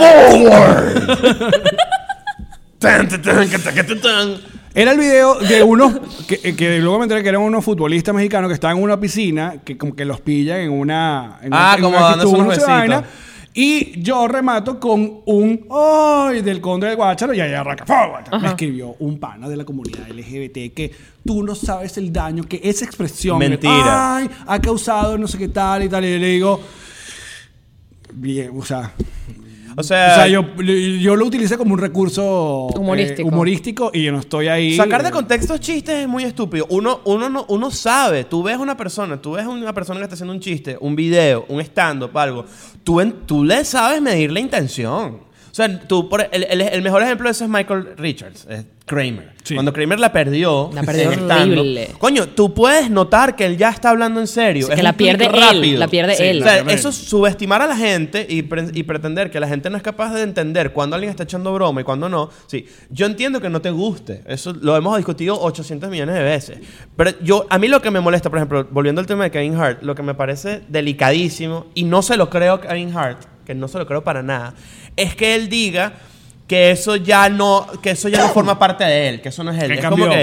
Speaker 6: Tan, tan, tan, tan, tan, tan.
Speaker 3: Era el video de unos que luego me enteré que eran unos futbolistas mexicanos que estaban en una piscina que como que los pillan en una
Speaker 6: Como dándose unos besitos.
Speaker 3: y yo remato con un ¡ay! Del Conde del Guácharo y ahí arranca ¡forward! Me escribió un pana de la comunidad LGBT que tú no sabes el daño que esa expresión
Speaker 6: Mentira.
Speaker 3: ¡ay! Ha causado no sé qué tal y tal, y le digo bien, o sea, yo lo utilicé como un recurso humorístico y yo no estoy ahí.
Speaker 6: Sacar de contexto chistes es muy estúpido. Uno sabe. Tú ves una persona que está haciendo un chiste, un video, un stand-up, algo. Tú le sabes medir la intención. O sea, el mejor ejemplo de eso es Michael Richards, es Kramer.
Speaker 3: Sí.
Speaker 6: Cuando Kramer la perdió
Speaker 4: La perdió
Speaker 6: en stand-up,
Speaker 4: horrible.
Speaker 6: coño, tú puedes notar que él ya está hablando en serio.
Speaker 4: Sí,
Speaker 6: Es
Speaker 4: que
Speaker 6: un
Speaker 4: la pierde
Speaker 6: clic
Speaker 4: él,
Speaker 6: rápido.
Speaker 4: la pierde
Speaker 3: Sí,
Speaker 4: él.
Speaker 6: O sea,
Speaker 3: pierde
Speaker 6: eso es subestimar a la gente y pretender que la gente no es capaz de entender cuándo alguien está echando broma y cuándo no. Sí, yo entiendo que no te guste. Eso lo hemos discutido 800 millones de veces. Pero a mí lo que me molesta, por ejemplo, volviendo al tema de Kevin Hart, lo que me parece delicadísimo, y no se lo creo a Kevin Hart, que no se lo creo para nada, es que él diga que eso ya no forma parte de él, que eso no es él.
Speaker 3: Que
Speaker 6: Es
Speaker 3: cambió.
Speaker 6: como que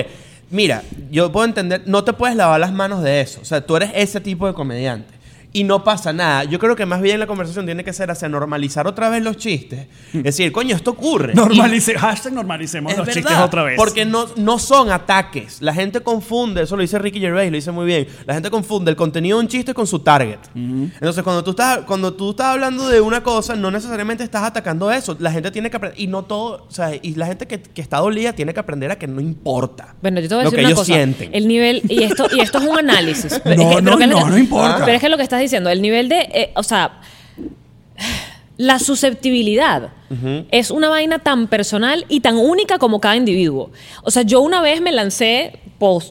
Speaker 6: Mira, yo puedo entender, no te puedes lavar las manos de eso. O sea, tú eres ese tipo de comediante. Y no pasa nada. Yo creo que más bien la conversación tiene que ser hacia normalizar otra vez los chistes. Es decir, coño, esto ocurre.
Speaker 3: Hashtag normalicemos los chistes otra vez.
Speaker 6: Porque no son ataques. La gente confunde, eso lo dice Ricky Gervais, lo dice muy bien. La gente confunde el contenido de un chiste con su target. Entonces, cuando tú estás hablando de una cosa, no necesariamente estás atacando eso. La gente tiene que aprender. Y no todo, o sea, y la gente que está dolida tiene que aprender a que no importa.
Speaker 4: Bueno, yo te voy a
Speaker 6: lo
Speaker 4: decir
Speaker 6: que
Speaker 4: una
Speaker 6: ellos
Speaker 4: cosa.
Speaker 6: sienten.
Speaker 4: El nivel, y esto es un análisis.
Speaker 3: No importa.
Speaker 4: Pero es que lo que estás diciendo, el nivel de, o sea, la susceptibilidad es una vaina tan personal y tan única como cada individuo. O sea, yo una vez me lancé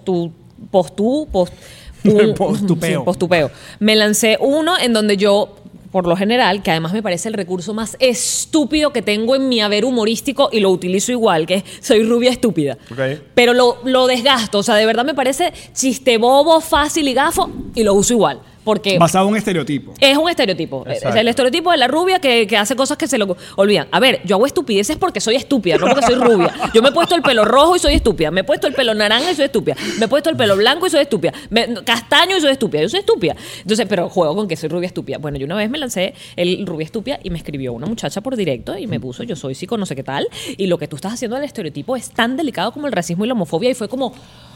Speaker 4: postupeo. Me lancé uno en donde yo, por lo general, que además me parece el recurso más estúpido que tengo en mi haber humorístico y lo utilizo igual, que es soy rubia estúpida.
Speaker 6: Okay.
Speaker 4: Pero lo desgasto, o sea, de verdad me parece chiste bobo, fácil y gafo y lo uso igual. Porque
Speaker 3: basado en un estereotipo.
Speaker 4: es un estereotipo.
Speaker 6: Exacto.
Speaker 4: Es el estereotipo de la rubia que hace cosas que se lo olvidan. A ver, yo hago estupideces porque soy estúpida, no porque soy rubia. Yo me he puesto el pelo rojo y soy estúpida. Me he puesto el pelo naranja y soy estúpida. Me he puesto el pelo blanco y soy estúpida. Castaño y soy estúpida. Yo soy estúpida. Entonces, pero juego con que soy rubia estúpida. Bueno, yo una vez me lancé el rubia estúpida y me escribió una muchacha por directo y me puso, yo soy psico no sé qué tal. Y lo que tú estás haciendo del estereotipo es tan delicado como el racismo y la homofobia. Y fue como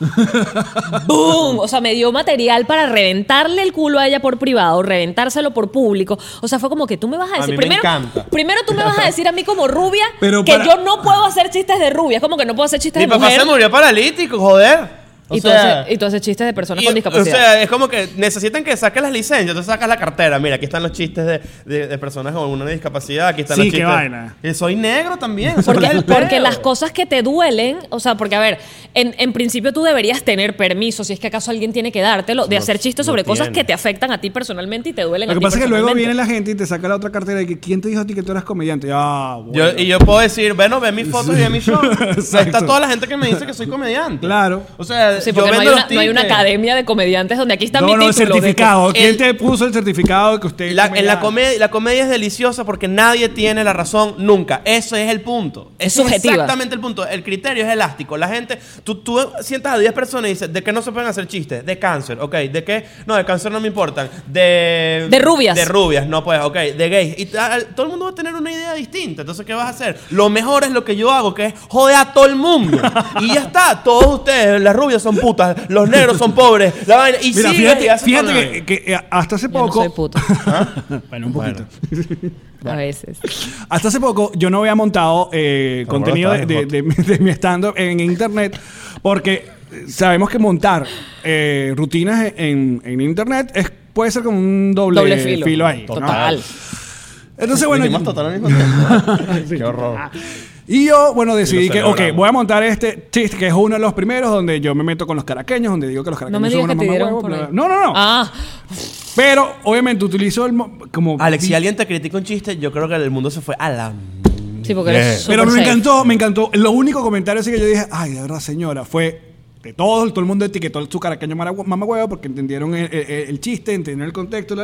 Speaker 4: ¡boom! O sea, me dio material para reventarle el culo a ella por privado, reventárselo por público. O sea, fue como que tú me vas a decir...
Speaker 6: mí me encanta.
Speaker 4: Primero tú me vas a decir a mí como rubia
Speaker 3: Pero
Speaker 4: que yo no puedo hacer chistes de rubia. Es como que no puedo hacer chistes
Speaker 6: Mi
Speaker 4: de
Speaker 6: papá
Speaker 4: mujer.
Speaker 6: se murió paralítico, joder.
Speaker 4: Y tú haces chistes de personas con discapacidad.
Speaker 6: O sea, es como que necesitan que saques las licencias. Tú sacas la cartera. Mira, aquí están los chistes de personas con una discapacidad. Aquí están
Speaker 3: Sí,
Speaker 6: los
Speaker 3: qué
Speaker 6: chistes.
Speaker 3: vaina.
Speaker 6: Y soy negro también. O sea, ¿cuál es el
Speaker 4: Porque
Speaker 6: peo?
Speaker 4: las cosas que te duelen, o sea, porque a ver, en principio tú deberías tener permiso, si es que acaso alguien tiene que dártelo, de hacer chistes sobre cosas
Speaker 6: tiene.
Speaker 4: que te afectan a ti personalmente y te duelen
Speaker 3: Lo
Speaker 4: a
Speaker 3: que
Speaker 4: ti
Speaker 3: pasa es que luego
Speaker 4: personalmente.
Speaker 3: viene la gente y te saca la otra cartera y que ¿quién te dijo a ti que tú eras comediante? Bueno.
Speaker 6: Yo puedo decir, bueno, ve mis fotos y ve mi show. Ahí
Speaker 3: Exacto.
Speaker 6: está toda la gente que me dice que soy comediante.
Speaker 3: Claro.
Speaker 6: O sea,
Speaker 4: Sí,
Speaker 6: yo
Speaker 4: porque
Speaker 6: vendo
Speaker 4: no hay una
Speaker 6: tickets.
Speaker 4: academia de comediantes donde aquí está mi
Speaker 3: No,
Speaker 4: título.
Speaker 3: el certificado.
Speaker 6: de que-
Speaker 3: ¿Quién te puso el certificado de que usted es
Speaker 6: La
Speaker 3: comediante?
Speaker 6: comedia es deliciosa porque nadie tiene la razón nunca. Ese es el punto.
Speaker 4: Es
Speaker 6: Ese
Speaker 4: subjetiva.
Speaker 6: exactamente el punto. El criterio es elástico. La gente, tú sientas a 10 personas y dices, ¿de qué no se pueden hacer chistes? De cáncer, ok. ¿De qué? No, de cáncer no me importan. De
Speaker 4: rubias.
Speaker 6: De rubias, no pues, ok. De gays. Y todo el mundo va a tener una idea distinta. Entonces, ¿qué vas a hacer? Lo mejor es lo que yo hago, que es joder a todo el mundo. Y ya está. Todos ustedes, las rubias son putas, los negros son pobres. La vaina. Y
Speaker 3: Mira,
Speaker 6: sigue, y hace
Speaker 3: fíjate
Speaker 6: toda la vaina.
Speaker 3: que hasta hace
Speaker 4: Yo no
Speaker 3: poco...
Speaker 4: soy puta.
Speaker 3: Bueno, un poquito.
Speaker 4: A veces.
Speaker 3: Hasta hace poco yo no había montado contenido
Speaker 6: bueno, está
Speaker 3: de mi stand-up en internet porque sabemos que montar rutinas en internet puede ser como un doble filo ahí. ¿no?
Speaker 4: Total.
Speaker 3: Entonces, bueno...
Speaker 6: Dijimos total al mismo tiempo. Qué horror.
Speaker 3: Y yo, bueno, decidí que, ok,
Speaker 6: celebramos.
Speaker 3: voy a montar este chiste que es uno de los primeros donde yo me meto con los caraqueños, donde digo que los
Speaker 4: No
Speaker 3: caraqueños
Speaker 4: me
Speaker 3: son
Speaker 4: digas
Speaker 3: unos
Speaker 4: que te dieron
Speaker 3: mamahuevos,
Speaker 4: por
Speaker 3: bla,
Speaker 4: ahí.
Speaker 3: bla. No.
Speaker 4: Ah,
Speaker 3: Pero, obviamente, utilizo como...
Speaker 6: Alex, si alguien te critica un chiste, yo creo que el mundo se fue a la...
Speaker 4: sí, porque eres
Speaker 3: Pero
Speaker 4: super
Speaker 3: me
Speaker 4: safe.
Speaker 3: me encantó. Lo único comentario así que yo dije, ay, de verdad, señora, fue de todo el mundo etiquetó su caraqueño mamahuevo porque entendieron el chiste, entendieron el contexto,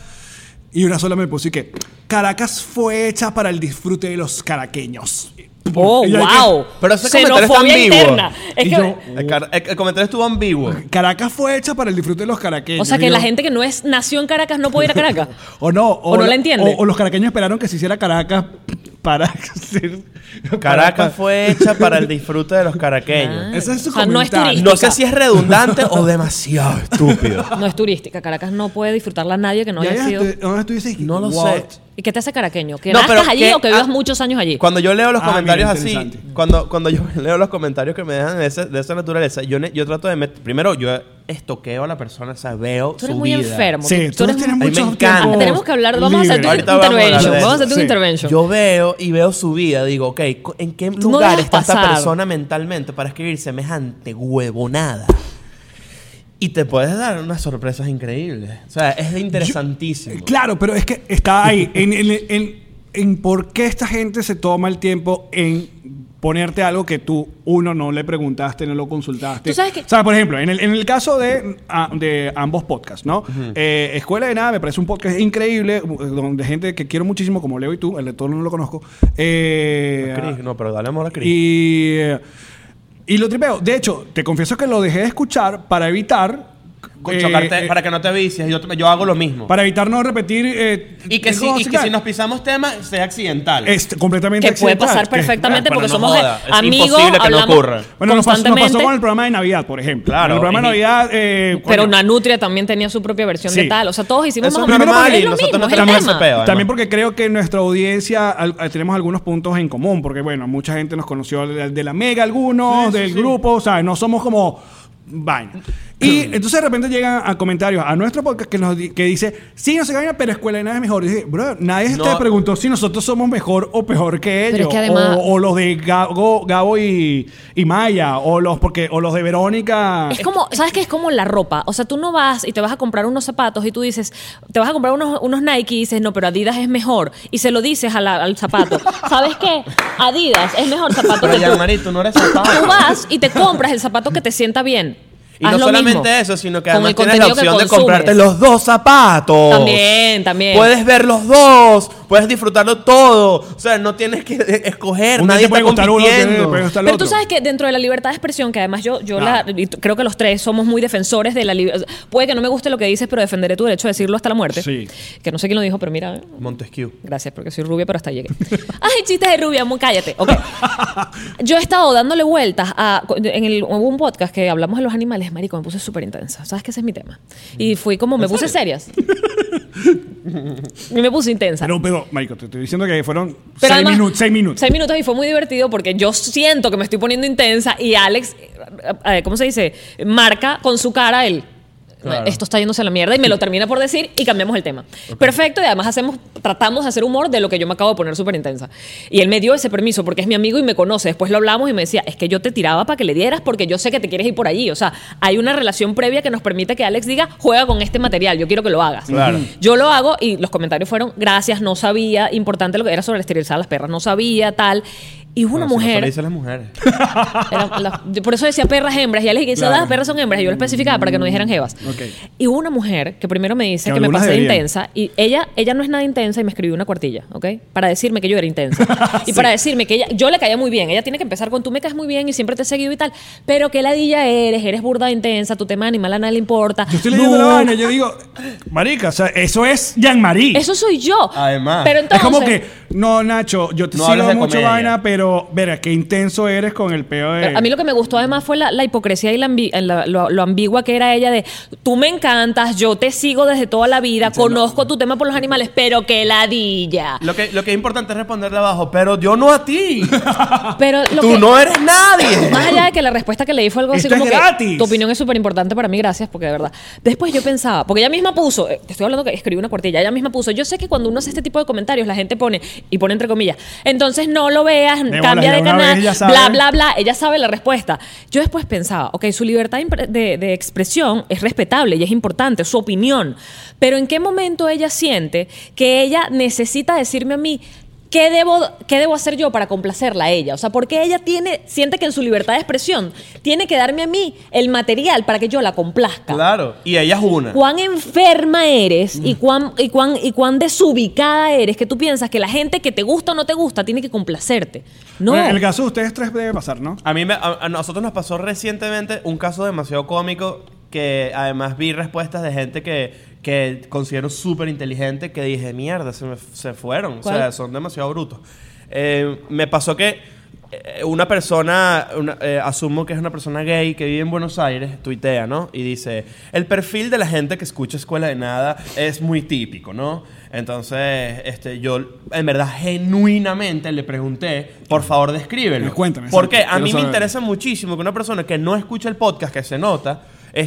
Speaker 3: Y una sola me puse que Caracas fue hecha para el disfrute de los caraqueños.
Speaker 4: Oh,
Speaker 3: Y yo dije,
Speaker 4: wow.
Speaker 6: Pero ese comentario está
Speaker 4: Xenofobia
Speaker 6: ambiguo.
Speaker 4: interna. Es
Speaker 3: Y
Speaker 4: que,
Speaker 3: yo,
Speaker 6: El comentario estuvo ambiguo.
Speaker 3: Caracas fue hecha para el disfrute de los caraqueños.
Speaker 4: o sea, que
Speaker 3: Y yo,
Speaker 4: la gente que no nació en Caracas no puede ir a Caracas.
Speaker 3: O no.
Speaker 4: o no la entiende.
Speaker 3: O los caraqueños esperaron que se hiciera Caracas para ser...
Speaker 6: Caracas fue hecha para el disfrute de los caraqueños.
Speaker 3: Ese es su
Speaker 4: O sea, no es
Speaker 3: comentario.
Speaker 4: turística.
Speaker 6: No sé si es redundante o demasiado estúpido.
Speaker 4: No es turística. Caracas no puede disfrutarla nadie que no haya sido.
Speaker 3: ¿Dónde tú dices?
Speaker 6: No lo
Speaker 3: What?
Speaker 6: sé.
Speaker 4: ¿Y qué te hace caraqueño? ¿Que
Speaker 6: No,
Speaker 4: nazcas
Speaker 6: pero
Speaker 4: allí
Speaker 6: que-
Speaker 4: o que vivas muchos años allí?
Speaker 6: Cuando yo leo los
Speaker 3: Ah,
Speaker 6: comentarios
Speaker 3: mira,
Speaker 6: así,
Speaker 3: interesante.
Speaker 6: cuando yo leo los comentarios que me dejan de esa naturaleza, yo trato de primero, yo estoqueo a la persona, o sea, veo
Speaker 4: Tú eres
Speaker 6: su
Speaker 4: muy
Speaker 6: vida.
Speaker 4: enfermo.
Speaker 3: Sí,
Speaker 4: tú eres
Speaker 3: tienes
Speaker 6: A mí me
Speaker 3: mucho
Speaker 6: encanta.
Speaker 3: tiempo
Speaker 4: Tenemos que hablar, vamos a hacer
Speaker 3: libre.
Speaker 6: Ahorita vamos a hablar de
Speaker 4: intervention.
Speaker 6: eso.
Speaker 4: Vamos a hacer tu
Speaker 3: Sí.
Speaker 4: intervention.
Speaker 6: Yo veo su vida, digo, ok, ¿en qué
Speaker 4: no
Speaker 6: lugar
Speaker 4: dejas
Speaker 6: está esta
Speaker 4: pasar.
Speaker 6: persona mentalmente para escribir semejante huevonada? Y te puedes dar unas sorpresas increíbles. O sea, es interesantísimo.
Speaker 3: Claro, pero es que está ahí en por qué esta gente se toma el tiempo en ponerte algo que uno no le preguntaste, no lo consultaste.
Speaker 4: Tú sabes que-
Speaker 3: O sea, por ejemplo, en el caso de ambos podcasts, ¿no? Escuela de Nada me parece un podcast increíble, donde gente que quiero muchísimo, como Leo y tú, el de todo no lo conozco.
Speaker 6: Chris, no, pero dale amor a Chris.
Speaker 3: Y Y lo tripeo. De hecho, te confieso que lo dejé de escuchar para evitar...
Speaker 6: Chocarte, para que no te vicies. Yo hago lo mismo.
Speaker 3: Para evitar no repetir...
Speaker 6: y que si nos pisamos temas, sea accidental.
Speaker 3: Es completamente
Speaker 4: Que puede
Speaker 3: accidental,
Speaker 4: pasar perfectamente
Speaker 6: Bueno,
Speaker 4: porque
Speaker 6: no
Speaker 4: somos
Speaker 6: joda, es
Speaker 4: amigos,
Speaker 6: imposible que no
Speaker 4: hablamos
Speaker 6: ocurra.
Speaker 3: Bueno, nos
Speaker 4: constantemente.
Speaker 3: pasó con el programa de Navidad, por ejemplo.
Speaker 6: Claro,
Speaker 3: En el programa de
Speaker 6: y-
Speaker 3: Navidad...
Speaker 4: Pero
Speaker 3: coño,
Speaker 4: Nanutria también tenía su propia versión
Speaker 3: Sí.
Speaker 4: de tal. O sea, todos hicimos
Speaker 6: Eso
Speaker 4: más
Speaker 6: es
Speaker 4: o menos
Speaker 6: normal
Speaker 4: es
Speaker 6: y
Speaker 4: lo
Speaker 6: nosotros
Speaker 4: mismo,
Speaker 6: no
Speaker 4: es el
Speaker 6: tenemos ese
Speaker 4: tema.
Speaker 6: peo. además.
Speaker 3: También porque creo que nuestra audiencia tenemos algunos puntos en común, porque bueno, mucha gente nos conoció de la Mega, algunos, del grupo, o sea, no somos como vaina. Y entonces de repente llegan a comentarios a nuestro podcast que dice, sí, no se vaina, pero Escuela de Nada es mejor. Y dije, bro, nadie te
Speaker 6: No.
Speaker 3: preguntó si nosotros somos mejor o peor que ellos.
Speaker 4: Pero es que además-
Speaker 3: o los de Gabo y Maya, o los de Verónica.
Speaker 4: Es como, ¿sabes qué? Es como la ropa. O sea, tú no vas y te vas a comprar unos zapatos y tú dices, te vas a comprar unos Nike y dices, no, pero Adidas es mejor. Y se lo dices al zapato. ¿Sabes qué? Adidas es mejor zapato
Speaker 6: Pero
Speaker 4: que tú.
Speaker 6: Jean-Marie, tú no eres zapato.
Speaker 4: Tú vas y te compras el zapato que te sienta bien.
Speaker 6: Y
Speaker 4: Haz
Speaker 6: no
Speaker 4: lo
Speaker 6: solamente
Speaker 4: mismo.
Speaker 6: eso, sino que
Speaker 4: Con
Speaker 6: además
Speaker 4: el
Speaker 6: tienes la
Speaker 4: contenido que
Speaker 6: opción de
Speaker 4: consumes.
Speaker 6: comprarte los dos zapatos.
Speaker 4: También.
Speaker 6: Puedes ver los dos, puedes disfrutarlo todo. O sea, no tienes que escoger,
Speaker 3: Un día
Speaker 6: nadie
Speaker 3: te puede
Speaker 6: está
Speaker 3: gustar uno,
Speaker 6: compitiendo.
Speaker 3: te puede gustar el
Speaker 4: Pero tú
Speaker 3: otro.
Speaker 4: sabes que dentro de la libertad de expresión, que además yo
Speaker 3: Claro.
Speaker 4: y creo que los tres somos muy defensores de la libertad. Puede que no me guste lo que dices, pero defenderé tu derecho a decirlo hasta la muerte.
Speaker 3: Sí.
Speaker 4: Que no sé quién lo dijo, pero mira.
Speaker 6: Montesquieu.
Speaker 4: Gracias, porque soy rubia, pero hasta llegué. Ay, chistes de rubia, cállate. Ok. Yo he estado dándole vueltas hubo un podcast que hablamos de los animales, marico, me puse súper intensa. ¿Sabes que ese es mi tema? Y fui como, me puse serias. Y me puse intensa.
Speaker 3: Pero, marico, te estoy diciendo que fueron
Speaker 4: Pero
Speaker 3: 6
Speaker 4: además,
Speaker 3: minutos.
Speaker 4: 6 minutos y fue muy divertido porque yo siento que me estoy poniendo intensa y Alex, ¿cómo se dice? Marca con su cara el...
Speaker 6: Claro.
Speaker 4: Esto está yéndose a la mierda y me lo termina por decir y cambiamos el tema. Perfecto, y además tratamos de hacer humor de lo que yo me acabo de poner súper intensa. Y él me dio ese permiso porque es mi amigo y me conoce. Después lo hablamos y me decía, es que yo te tiraba para que le dieras porque yo sé que te quieres ir por allí. O sea, hay una relación previa que nos permite que Alex diga, juega con este material, yo quiero que lo hagas.
Speaker 6: Claro.
Speaker 4: Yo lo hago y los comentarios fueron, gracias, no sabía, importante lo que era sobre esterilizar a las perras, no sabía, tal. Y hubo una
Speaker 6: Bueno, si no,
Speaker 4: mujer...
Speaker 6: eso le dicen las mujeres.
Speaker 4: Por eso decía perras hembras. Y Alex decía,
Speaker 3: Claro.
Speaker 4: las perras son hembras. Y yo lo especificaba para que no dijeran jevas.
Speaker 3: Ok.
Speaker 4: Y hubo una mujer que primero me dice
Speaker 3: Que
Speaker 4: que me
Speaker 3: algunas
Speaker 4: pasé de
Speaker 3: deberían.
Speaker 4: intensa. Y ella no es nada intensa y me escribió una cuartilla, ¿ok? Para decirme que yo era intensa. Y para decirme que yo le caía muy bien. Ella tiene que empezar con tú me caes muy bien y siempre te he seguido y tal. Pero qué ladilla eres burda de intensa, tu tema animal a nadie le importa.
Speaker 3: Yo estoy leyendo la vaina y yo digo, marica, o sea, eso es Jean-Marie.
Speaker 4: Eso soy yo.
Speaker 6: Además.
Speaker 4: Pero
Speaker 3: Es
Speaker 4: entonces,
Speaker 3: como que, no, Nacho, yo te
Speaker 6: No
Speaker 3: sigo
Speaker 6: hables de
Speaker 3: mucho
Speaker 6: comedia.
Speaker 3: vaina, pero, verá, qué intenso eres con el peo de...
Speaker 4: A mí lo que me gustó además fue la hipocresía y lo ambigua que era ella de tú me encantas, yo te sigo desde toda la vida, conozco tu tema por los animales, pero que ladilla.
Speaker 6: Lo que es importante es responderle abajo, pero yo no a ti.
Speaker 4: Pero lo
Speaker 6: Tú
Speaker 4: que-
Speaker 6: no eres nadie.
Speaker 4: Más allá de que la respuesta que le di fue algo así
Speaker 3: Esto es
Speaker 4: como que
Speaker 3: gratis.
Speaker 4: tu opinión es súper importante para mí, gracias, porque de verdad. Después yo pensaba, porque ella misma puso, te estoy hablando que escribí una cuartilla, ella misma puso, yo sé que cuando uno hace este tipo de comentarios la gente pone entre comillas, entonces no lo veas,
Speaker 3: bolas,
Speaker 4: cambia
Speaker 3: ya
Speaker 4: de
Speaker 3: una
Speaker 4: canal,
Speaker 3: vez ella sabe.
Speaker 4: bla, bla, bla, ella sabe la respuesta. Yo después pensaba, ok, su libertad de expresión es respetable y es importante, su opinión, pero ¿en qué momento ella siente que ella necesita decirme a mí ¿qué debo hacer yo para complacerla a ella? O sea, porque ella siente que en su libertad de expresión tiene que darme a mí el material para que yo la complazca.
Speaker 6: Claro. Y ella es una.
Speaker 4: Cuán enferma eres y cuán desubicada eres que tú piensas que la gente que te gusta o no te gusta tiene que complacerte. No.
Speaker 3: Bueno, en el caso de ustedes tres debe pasar, ¿no?
Speaker 6: A nosotros nos pasó recientemente un caso demasiado cómico que además vi respuestas de gente que considero súper inteligente que dije, mierda, se fueron.
Speaker 4: ¿Cuál?
Speaker 6: O sea, son demasiado brutos. Me pasó que una persona, asumo que es una persona gay que vive en Buenos Aires, tuitea, ¿no? Y dice, el perfil de la gente que escucha Escuela de Nada es muy típico, ¿no? Entonces, yo en verdad genuinamente le pregunté, por favor, descríbelo.
Speaker 3: Cuéntame,
Speaker 6: Porque
Speaker 3: exacto,
Speaker 6: a mí
Speaker 3: quiero
Speaker 6: me
Speaker 3: saber.
Speaker 6: interesa muchísimo que una persona que no escucha el podcast, que se nota,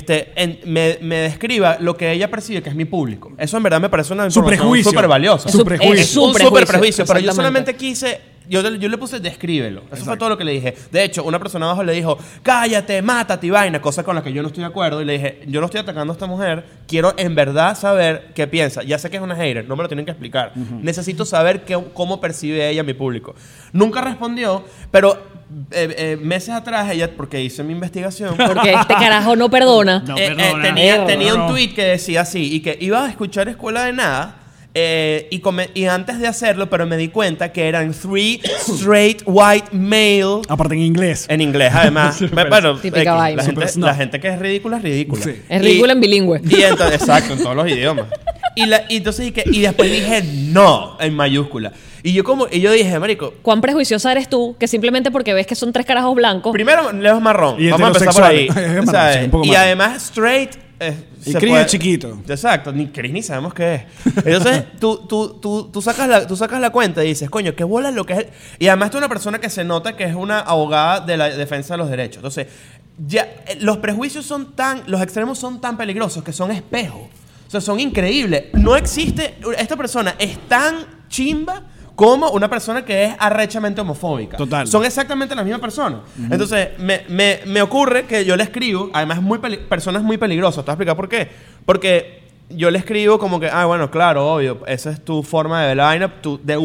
Speaker 6: me describa lo que ella percibe que es mi público. Eso en verdad me parece una
Speaker 3: Su
Speaker 6: información
Speaker 3: prejuicio.
Speaker 6: súper valiosa.
Speaker 3: Su prejuicio.
Speaker 6: Es un
Speaker 4: Su
Speaker 6: súper
Speaker 4: prejuicio,
Speaker 6: prejuicio, pero yo
Speaker 4: exactamente.
Speaker 6: solamente quise... Yo le puse descríbelo. Eso fue todo lo que le dije. De hecho, una persona abajo le dijo, cállate, mátate y vaina, cosa con la que yo no estoy de acuerdo. Y le dije, yo no estoy atacando a esta mujer, quiero en verdad saber qué piensa. Ya sé que es una hater, no me lo tienen que explicar. Necesito saber cómo percibe ella mi público. Nunca respondió, pero meses atrás ella, porque hice mi investigación,
Speaker 4: Porque este carajo no perdona.
Speaker 3: No, perdona.
Speaker 6: tenía
Speaker 3: No.
Speaker 6: un tweet que decía así, y que iba a escuchar Escuela de Nada Y antes de hacerlo, pero me di cuenta que eran 3 straight white male.
Speaker 3: Aparte en inglés.
Speaker 6: En inglés, además. Bueno,
Speaker 4: Típica vaina.
Speaker 6: la gente que es ridícula es ridícula.
Speaker 3: Sí.
Speaker 4: Es ridícula en bilingüe.
Speaker 6: Y entonces, exacto, en todos los idiomas. Y después dije no, en mayúscula. Y yo dije, marico,
Speaker 4: ¿Cuán prejuiciosa eres tú que simplemente porque ves que son 3 carajos blancos?
Speaker 6: primero Leo es marrón.
Speaker 3: Y
Speaker 6: Vamos a empezar por ahí.
Speaker 3: heterosexual. Es marrón,
Speaker 6: ¿sabes?
Speaker 3: sí, un poco
Speaker 6: Y
Speaker 3: marrón.
Speaker 6: además straight.
Speaker 3: Y Chris es chiquito.
Speaker 6: Exacto, ni Chris ni sabemos qué es. Entonces, tú sacas la cuenta y dices, coño, qué bola lo que es. Y además tú eres una persona que se nota que es una abogada de la defensa de los derechos. Entonces, ya los prejuicios los extremos son tan peligrosos que son espejos. O sea, son increíbles. No existe, esta persona es tan chimba como una persona que es arrechamente homofóbica.
Speaker 3: Total.
Speaker 6: Son exactamente la misma persona. Entonces, me ocurre que yo le escribo, además personas muy peligrosas. ¿Te voy a explicar por qué? Porque yo le escribo como que, bueno, claro, obvio, esa es tu forma de ver la vaina, tú de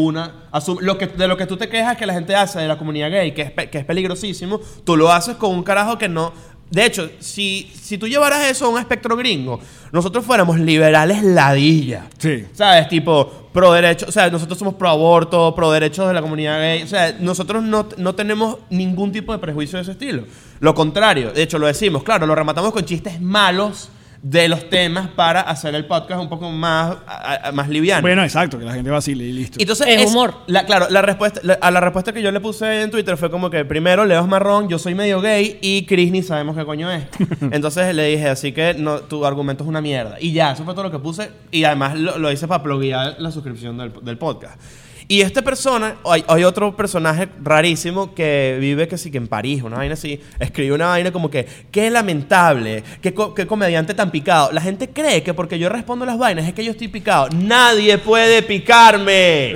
Speaker 6: lo que tú te quejas que la gente hace de la comunidad gay, que es peligrosísimo, tú lo haces con un carajo que no... De hecho, si tú llevaras eso a un espectro gringo, nosotros fuéramos liberales ladilla.
Speaker 3: Sí.
Speaker 6: ¿Sabes? Tipo, pro derecho. O sea, nosotros somos pro aborto, pro derechos de la comunidad gay. O sea, nosotros no tenemos ningún tipo de prejuicio de ese estilo. Lo contrario. De hecho, lo decimos. Claro, lo rematamos con chistes malos de los temas para hacer el podcast un poco más liviano.
Speaker 3: Bueno, exacto, que la gente vacile y listo.
Speaker 6: Entonces,
Speaker 4: Es humor.
Speaker 6: Claro, a la respuesta que yo le puse en Twitter fue como que primero Leo es marrón, yo soy medio gay y Chris ni sabemos qué coño es. Entonces le dije, así que no, tu argumento es una mierda. Y ya, eso fue todo lo que puse. Y además lo hice para pluguear la suscripción del podcast. Y esta persona, hay otro personaje rarísimo que vive que en París, una vaina así, escribe una vaina como que, qué lamentable, qué comediante tan picado. La gente cree que porque yo respondo las vainas es que yo estoy picado. Nadie puede picarme.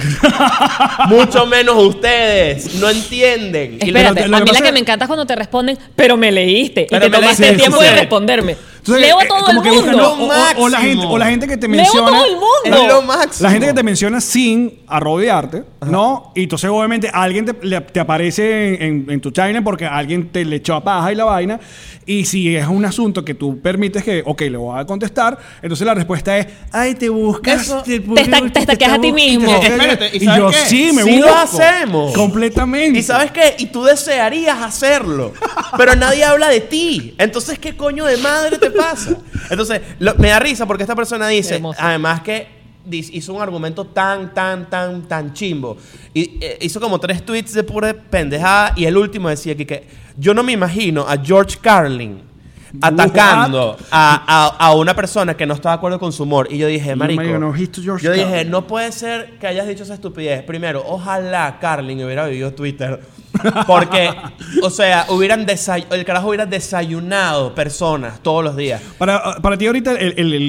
Speaker 6: Mucho menos ustedes. No entienden.
Speaker 4: Espérate,
Speaker 3: Lo que
Speaker 4: a mí
Speaker 3: pasa
Speaker 4: la que
Speaker 3: es-
Speaker 4: me encanta es cuando te responden, pero me leíste
Speaker 6: Pero
Speaker 4: y te
Speaker 6: me
Speaker 4: tomaste
Speaker 6: leíste,
Speaker 4: el tiempo
Speaker 6: sí,
Speaker 4: de
Speaker 6: sí.
Speaker 4: responderme.
Speaker 3: Entonces,
Speaker 4: Leo a todo
Speaker 3: como
Speaker 4: el
Speaker 3: que buscan
Speaker 4: mundo.
Speaker 3: o la gente que te
Speaker 4: Leo a
Speaker 3: menciona.
Speaker 4: todo el mundo.
Speaker 6: Es lo máximo.
Speaker 3: La gente que te menciona sin arrodearte, ¿no? Y entonces obviamente alguien te aparece en tu timeline porque alguien te le echó a paja y la vaina. Y si es un asunto que tú permites que, ok, le voy a contestar, entonces la respuesta es, ay, te buscas.
Speaker 6: Eso-
Speaker 4: te estaqueas a ti mismo.
Speaker 6: Espérate, ¿y
Speaker 3: y
Speaker 6: sabes
Speaker 3: yo
Speaker 6: qué?
Speaker 3: sí, me
Speaker 6: Sí
Speaker 3: busco.
Speaker 6: lo hacemos.
Speaker 3: Completamente.
Speaker 6: ¿Y sabes qué? Y tú desearías hacerlo, pero nadie habla de ti. Entonces, ¿qué coño de madre te pasa? Entonces, me da risa porque esta persona dice,
Speaker 4: Hermoso.
Speaker 6: además que hizo un argumento tan chimbo. Y hizo como 3 tweets de pura pendejada y el último decía que yo no me imagino a George Carlin atacando a una persona que no está de acuerdo con su humor. Y yo dije, marico,
Speaker 3: no, he's to George
Speaker 6: yo dije,
Speaker 3: Carlin.
Speaker 6: no puede ser que hayas dicho esa estupidez. Primero, ojalá Carlin hubiera vivido Twitter. Porque, o sea, el carajo hubiera desayunado personas todos los días.
Speaker 3: Para ti ahorita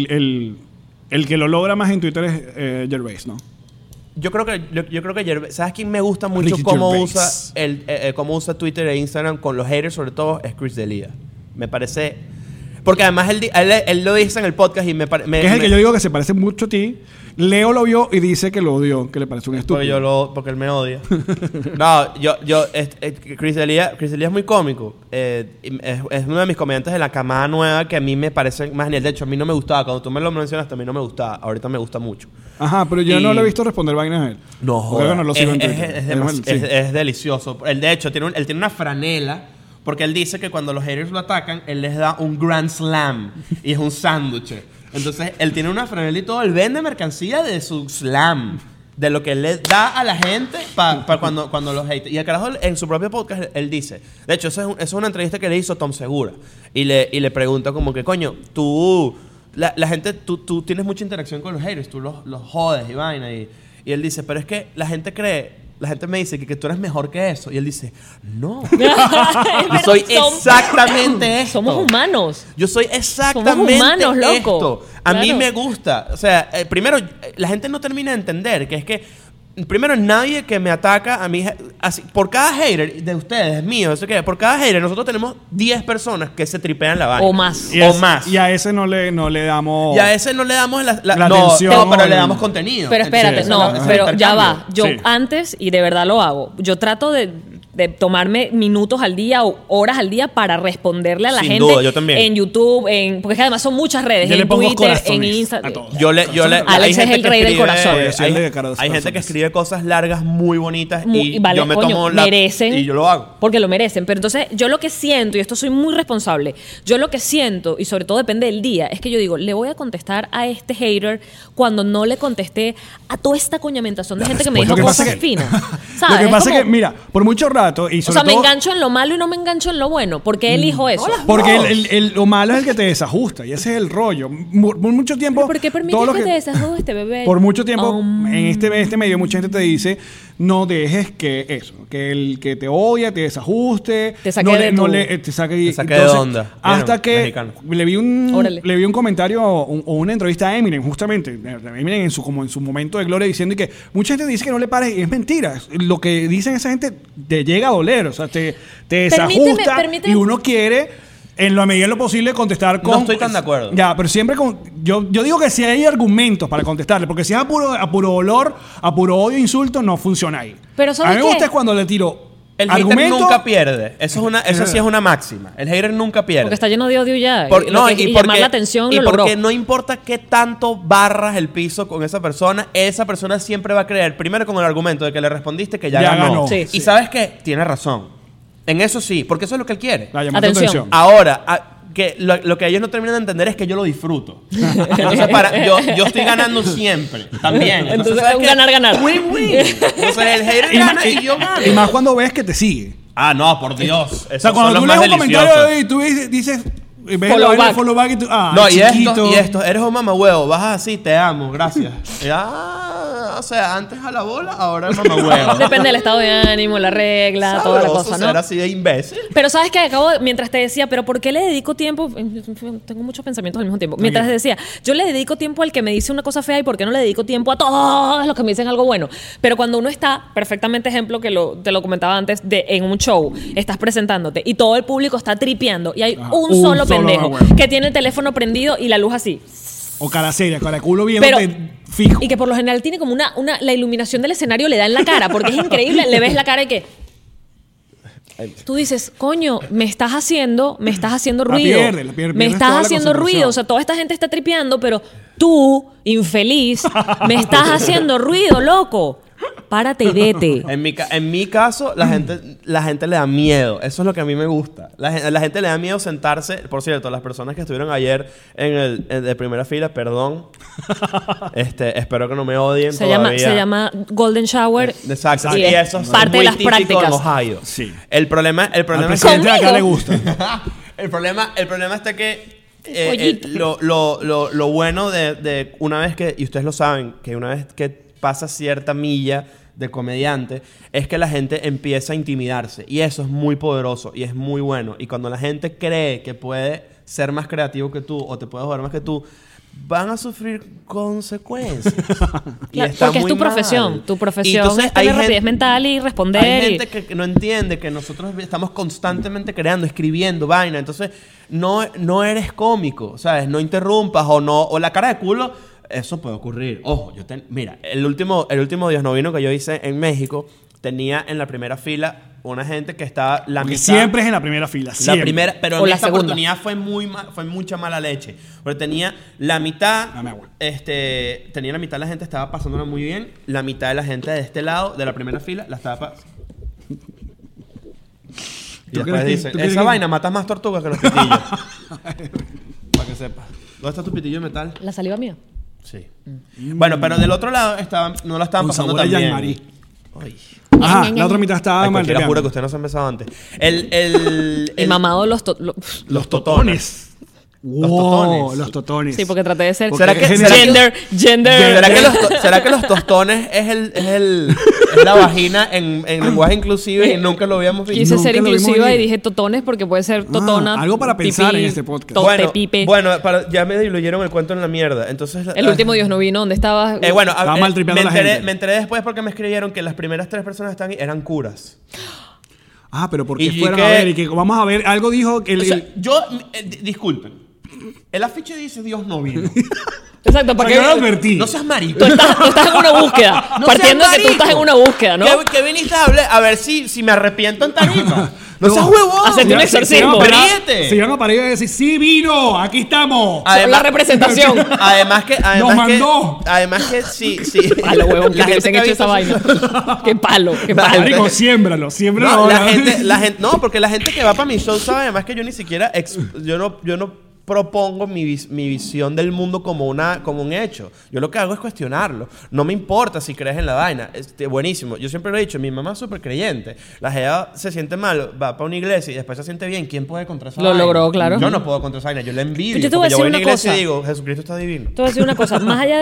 Speaker 3: el que lo logra más en Twitter es Gervais, ¿no?
Speaker 6: Yo creo que Gervais, ¿sabes quién me gusta mucho
Speaker 3: Ricky
Speaker 6: cómo
Speaker 3: Gervais.
Speaker 6: cómo usa Twitter e Instagram con los haters, sobre todo? Es Chris D'Elia. Me parece... Porque además él lo dice en el podcast y me parece...
Speaker 3: Que es el que yo digo que se parece mucho a ti. Leo lo vio y dice que lo odió, que le parece un estúpido.
Speaker 6: Porque él me odia. No, Chris D'Elia es muy cómico. Es uno de mis comediantes de la camada nueva que a mí me parece más genial. De hecho, a mí no me gustaba. Cuando tú me lo mencionaste, a mí no me gustaba. Ahorita me gusta mucho.
Speaker 3: Ajá, pero yo
Speaker 6: Y-
Speaker 3: no le he visto responder vainas a él.
Speaker 6: No,
Speaker 3: Porque
Speaker 6: joder.
Speaker 3: no lo sigo en Twitter.
Speaker 6: Es delicioso. Él, de hecho, él tiene una franela. Porque él dice que cuando los haters lo atacan, él les da un grand slam. Y es un sándwich. Entonces, él tiene una franela y todo. Él vende mercancía de su slam. De lo que él le da a la gente para cuando los haters. Y el carajo, en su propio podcast, él dice... De hecho, eso es una entrevista que le hizo Tom Segura. Y le pregunta como que, coño, tú... La gente... Tú tienes mucha interacción con los haters. Tú los jodes y vaina. Y él dice, pero es que la gente cree... La gente me dice que tú eres mejor que eso. Y él dice, no. Yo soy exactamente esto.
Speaker 4: Somos humanos.
Speaker 6: Yo soy exactamente
Speaker 4: humanos, loco.
Speaker 6: esto. A mí
Speaker 4: Claro.
Speaker 6: me gusta. O sea, primero, la gente no termina de entender que es que... Primero, nadie que me ataca a mí... Así, por cada hater de ustedes, mío, eso que por cada hater, nosotros tenemos 10 personas que se tripean la vaina.
Speaker 4: O más.
Speaker 3: Y a ese no le damos...
Speaker 6: Y a ese no le damos la
Speaker 3: atención.
Speaker 6: no, pero le damos contenido.
Speaker 4: Pero espérate,
Speaker 6: Ese
Speaker 4: no,
Speaker 6: es el
Speaker 4: pero ya
Speaker 6: intercambio.
Speaker 4: va. Yo
Speaker 3: Sí.
Speaker 4: antes, y de verdad lo hago, yo trato de de tomarme minutos al día o horas al día para responderle a la
Speaker 6: Sin
Speaker 4: gente
Speaker 6: duda, yo también.
Speaker 4: en YouTube, porque es que además son muchas redes,
Speaker 3: Yo le
Speaker 4: en
Speaker 3: pongo
Speaker 4: Twitter, en
Speaker 3: corazones
Speaker 4: Instagram.
Speaker 3: a todos.
Speaker 4: Alex es el rey del corazón.
Speaker 3: Soy el de corazones.
Speaker 6: Hay gente que escribe cosas largas muy bonitas y
Speaker 4: vale,
Speaker 6: yo me
Speaker 4: coño,
Speaker 6: tomo
Speaker 4: merecen,
Speaker 6: y yo lo hago.
Speaker 4: porque lo merecen. Pero entonces yo lo que siento, y esto soy muy responsable, yo lo que siento, y sobre todo depende del día, es que yo digo, le voy a contestar a este hater cuando no le contesté a toda esta coñamentación de gente que me dijo
Speaker 3: Lo que pasa
Speaker 4: cosas
Speaker 3: que-
Speaker 4: finas.
Speaker 3: Lo
Speaker 4: ¿Sabes?
Speaker 3: que
Speaker 4: Es
Speaker 3: pasa es que,
Speaker 4: como-
Speaker 3: mira, por mucho rato y
Speaker 4: o
Speaker 3: sobre
Speaker 4: sea, me
Speaker 3: todo...
Speaker 4: engancho en lo malo y no me engancho en lo bueno. ¿Por qué elijo eso?
Speaker 3: Porque lo malo es el que te desajusta y ese es el rollo. Por mucho tiempo...
Speaker 4: ¿Por qué permites
Speaker 3: todo lo
Speaker 4: que te desajuste, bebé?
Speaker 3: Por mucho tiempo en este medio mucha gente te dice no dejes que eso, que el que te odia te desajuste,
Speaker 4: Te saque
Speaker 3: no
Speaker 4: de
Speaker 3: no
Speaker 4: tu-
Speaker 3: te saque,
Speaker 6: Te saque de onda.
Speaker 3: hasta
Speaker 6: ¿Vieron?
Speaker 3: que
Speaker 6: Mexicano.
Speaker 4: Órale.
Speaker 3: le vi un comentario o una entrevista a Eminem justamente, Eminem en su momento de gloria diciendo que mucha gente dice que no le pares y es mentira. Lo que dicen esa gente te llega a doler, o sea, te desajusta
Speaker 4: permíteme.
Speaker 3: y uno quiere en la medida de lo posible contestar con...
Speaker 6: No estoy tan de acuerdo.
Speaker 3: Ya, pero siempre con... Yo digo que si hay argumentos para contestarle, porque si es a puro olor, a puro odio, insulto, no funciona ahí.
Speaker 4: Pero ¿sabes
Speaker 3: a mí me
Speaker 4: qué?
Speaker 3: gusta es cuando le tiro
Speaker 6: El hater
Speaker 3: argumento...
Speaker 6: nunca pierde. Eso sí es una máxima. El hater nunca pierde.
Speaker 4: Porque está lleno de odio ya.
Speaker 6: Por- no, y
Speaker 4: llamar
Speaker 6: porque-
Speaker 4: la atención
Speaker 6: y
Speaker 4: lo logró.
Speaker 6: porque no importa qué tanto barras el piso con esa persona siempre va a creer, primero con el argumento de que le respondiste que ya ganó.
Speaker 4: Sí.
Speaker 6: Y sabes que tiene razón. En eso sí, porque eso es lo que él quiere.
Speaker 3: La llamó tu
Speaker 4: Atención.
Speaker 6: Ahora, que lo que ellos no terminan de entender es que yo lo disfruto. Entonces, yo estoy ganando siempre. También.
Speaker 4: Entonces,
Speaker 6: ¿sabes
Speaker 4: un
Speaker 6: qué?
Speaker 4: ganar-ganar.
Speaker 6: Win-win. Entonces, el hater gana y yo gano.
Speaker 3: Y más cuando ves que te sigue.
Speaker 6: Ah, no, por Dios.
Speaker 3: O sea, cuando tú lees un comentario y tú dices... Ves
Speaker 4: Follow
Speaker 3: el
Speaker 4: back.
Speaker 3: follow back y tú... Ah,
Speaker 6: No, y
Speaker 3: chiquito.
Speaker 6: esto, eres un mamahuevo, bajas así, te amo, gracias. O sea, antes a la bola, ahora el mamahuevo.
Speaker 4: Depende del estado de ánimo, la regla, toda la
Speaker 6: Sabroso
Speaker 4: cosa,
Speaker 6: ser
Speaker 4: ¿no?
Speaker 6: así de imbécil.
Speaker 4: Pero sabes que mientras te decía, pero ¿por qué le dedico tiempo? Tengo muchos pensamientos al mismo tiempo. Mientras te decía, yo le dedico tiempo al que me dice una cosa fea y ¿por qué no le dedico tiempo a todos los que me dicen algo bueno? Pero cuando uno está, perfectamente ejemplo que te lo comentaba antes, en un show, estás presentándote y todo el público está tripeando y hay un solo pendejo
Speaker 3: huevo.
Speaker 4: que tiene el teléfono prendido y la luz así.
Speaker 3: O cara seria, cara de culo
Speaker 4: Pero,
Speaker 3: viéndote fijo.
Speaker 4: y que por lo general tiene como la iluminación del escenario le da en la cara, porque es increíble, le ves la cara y que tú dices, coño, me estás haciendo ruido.
Speaker 3: pierdes
Speaker 4: Me estás
Speaker 3: toda la
Speaker 4: haciendo ruido.
Speaker 3: concentración.
Speaker 4: O sea, toda esta gente está tripeando, pero tú, infeliz, me estás haciendo ruido, loco. Párate y vete.
Speaker 6: En mi caso, la gente le da miedo. Eso es lo que a mí me gusta. La gente le da miedo sentarse. Por cierto, las personas que estuvieron ayer de primera fila, perdón. Espero que no me odien
Speaker 4: Se
Speaker 6: todavía.
Speaker 4: llama Golden Shower.
Speaker 6: Exacto.
Speaker 4: Y
Speaker 6: Y
Speaker 4: es
Speaker 6: eso es
Speaker 4: parte
Speaker 6: muy
Speaker 4: de las
Speaker 6: típico
Speaker 4: prácticas.
Speaker 6: en Ohio.
Speaker 3: Sí.
Speaker 6: El problema
Speaker 3: Al
Speaker 6: es que...
Speaker 3: presidente de acá le gusta.
Speaker 6: el problema está que
Speaker 4: Pollito.
Speaker 6: lo bueno de una vez que, y ustedes lo saben, que una vez que pasa cierta milla de comediante, es que la gente empieza a intimidarse. Y eso es muy poderoso y es muy bueno. Y cuando la gente cree que puede ser más creativo que tú o te puede jugar más que tú, van a sufrir consecuencias. Y
Speaker 4: Claro,
Speaker 6: está
Speaker 4: porque es
Speaker 6: muy
Speaker 4: tu
Speaker 6: mal.
Speaker 4: profesión. Tu
Speaker 6: Y
Speaker 4: profesión
Speaker 6: entonces
Speaker 4: es tener rapidez mental y responder.
Speaker 6: Hay
Speaker 4: y-
Speaker 6: gente que no entiende que nosotros estamos constantemente creando, escribiendo vaina. Entonces, no eres cómico, ¿sabes? No interrumpas o la cara de culo. Eso puede ocurrir. Ojo, mira, el último Dios no vino que yo hice en México tenía en la primera fila una gente que estaba la
Speaker 3: Porque
Speaker 6: mitad.
Speaker 3: siempre es en la primera fila.
Speaker 6: La
Speaker 3: Siempre.
Speaker 6: primera, pero
Speaker 4: O
Speaker 6: en
Speaker 4: la
Speaker 6: esta
Speaker 4: segunda.
Speaker 6: oportunidad fue mucha mala leche. Porque tenía la mitad,
Speaker 3: Dame agua.
Speaker 6: tenía la mitad de la gente estaba pasándola muy bien, la mitad de la gente de este lado, de la primera fila, la estaba y
Speaker 3: ¿Tú
Speaker 6: después
Speaker 3: crees que-
Speaker 6: dice,
Speaker 3: tú crees
Speaker 6: esa
Speaker 3: que-
Speaker 6: vaina mata más tortugas que los pitillos. Para que sepas. ¿Dónde está tu pitillo de metal?
Speaker 4: La saliva mía.
Speaker 6: Sí. Bueno, pero del otro lado no la estaban
Speaker 3: Con
Speaker 6: pasando
Speaker 3: sabor a
Speaker 6: tan bien.
Speaker 3: Jean-Marie.
Speaker 6: Ay.
Speaker 3: Ajá, la otra mitad estaba
Speaker 6: Ay,
Speaker 3: mal.
Speaker 6: cualquiera jura que ustedes no se han besado antes.
Speaker 4: Y mamado los
Speaker 3: Los totones. Wow,
Speaker 6: totones.
Speaker 3: los totones.
Speaker 4: Sí, porque traté de ser
Speaker 6: ¿Será que-
Speaker 4: gender.
Speaker 6: ¿Será que los tostones es la vagina en lenguaje inclusive y nunca lo habíamos visto?
Speaker 4: Quise
Speaker 3: Nunca
Speaker 4: ser
Speaker 3: lo vimos
Speaker 4: inclusiva y
Speaker 3: venir.
Speaker 4: dije totones porque puede ser totona.
Speaker 3: algo para pensar en este podcast.
Speaker 4: Tote, pipe.
Speaker 6: Bueno, ya me diluyeron el cuento en la mierda. Entonces,
Speaker 4: El último Dios no vino. ¿Dónde estabas?
Speaker 6: bueno,
Speaker 3: Estaba mal tripeando la gente.
Speaker 6: me enteré después porque me escribieron que las primeras 3 personas que estaban ahí eran curas.
Speaker 3: Ah, pero ¿por
Speaker 6: Y
Speaker 3: qué fueron
Speaker 6: que-
Speaker 3: a ver? Y que vamos a ver, algo dijo que
Speaker 6: O sea, disculpen. El afiche dice Dios no vino.
Speaker 4: Exacto, para
Speaker 3: Yo lo
Speaker 4: que
Speaker 3: advertí.
Speaker 6: No seas marico.
Speaker 4: tú estás en una búsqueda.
Speaker 6: No
Speaker 4: partiendo de
Speaker 6: seas
Speaker 4: que tú estás en
Speaker 6: marico.
Speaker 4: una búsqueda, ¿no?
Speaker 6: ¿Qué viniste a hablar? A ver si me arrepiento en tarima. No seas huevón.
Speaker 4: Hacerte un exorcismo.
Speaker 6: Ríete.
Speaker 3: Si iban a parar y iban a decir, sí vino, aquí estamos.
Speaker 4: Son la representación.
Speaker 6: Además que
Speaker 3: mandó.
Speaker 6: además que sí.
Speaker 4: Palo, huevón, que
Speaker 6: La
Speaker 4: te
Speaker 6: gente
Speaker 4: hubiesen
Speaker 6: que ha
Speaker 4: hecho esa
Speaker 6: visto-
Speaker 4: vaina. Qué palo.
Speaker 3: Marico, siémbralo.
Speaker 6: No, no, porque la gente que va para mi show sabe además que yo ni siquiera yo no propongo mi visión del mundo como un hecho. Yo lo que hago es cuestionarlo. No me importa si crees en la vaina. Buenísimo. Yo siempre lo he dicho, mi mamá es súper creyente. La jeva se siente mal, va para una iglesia y después se siente bien. ¿Quién puede contra esa
Speaker 4: Lo
Speaker 6: vaina?
Speaker 4: logró, claro.
Speaker 6: Yo no puedo contra esa vaina. Yo la envidio.
Speaker 4: Yo te voy a
Speaker 6: Porque yo voy
Speaker 4: decir
Speaker 6: a una
Speaker 4: una
Speaker 6: iglesia
Speaker 4: cosa.
Speaker 6: y digo, Jesucristo está divino.
Speaker 4: Te voy a decir una cosa, más allá de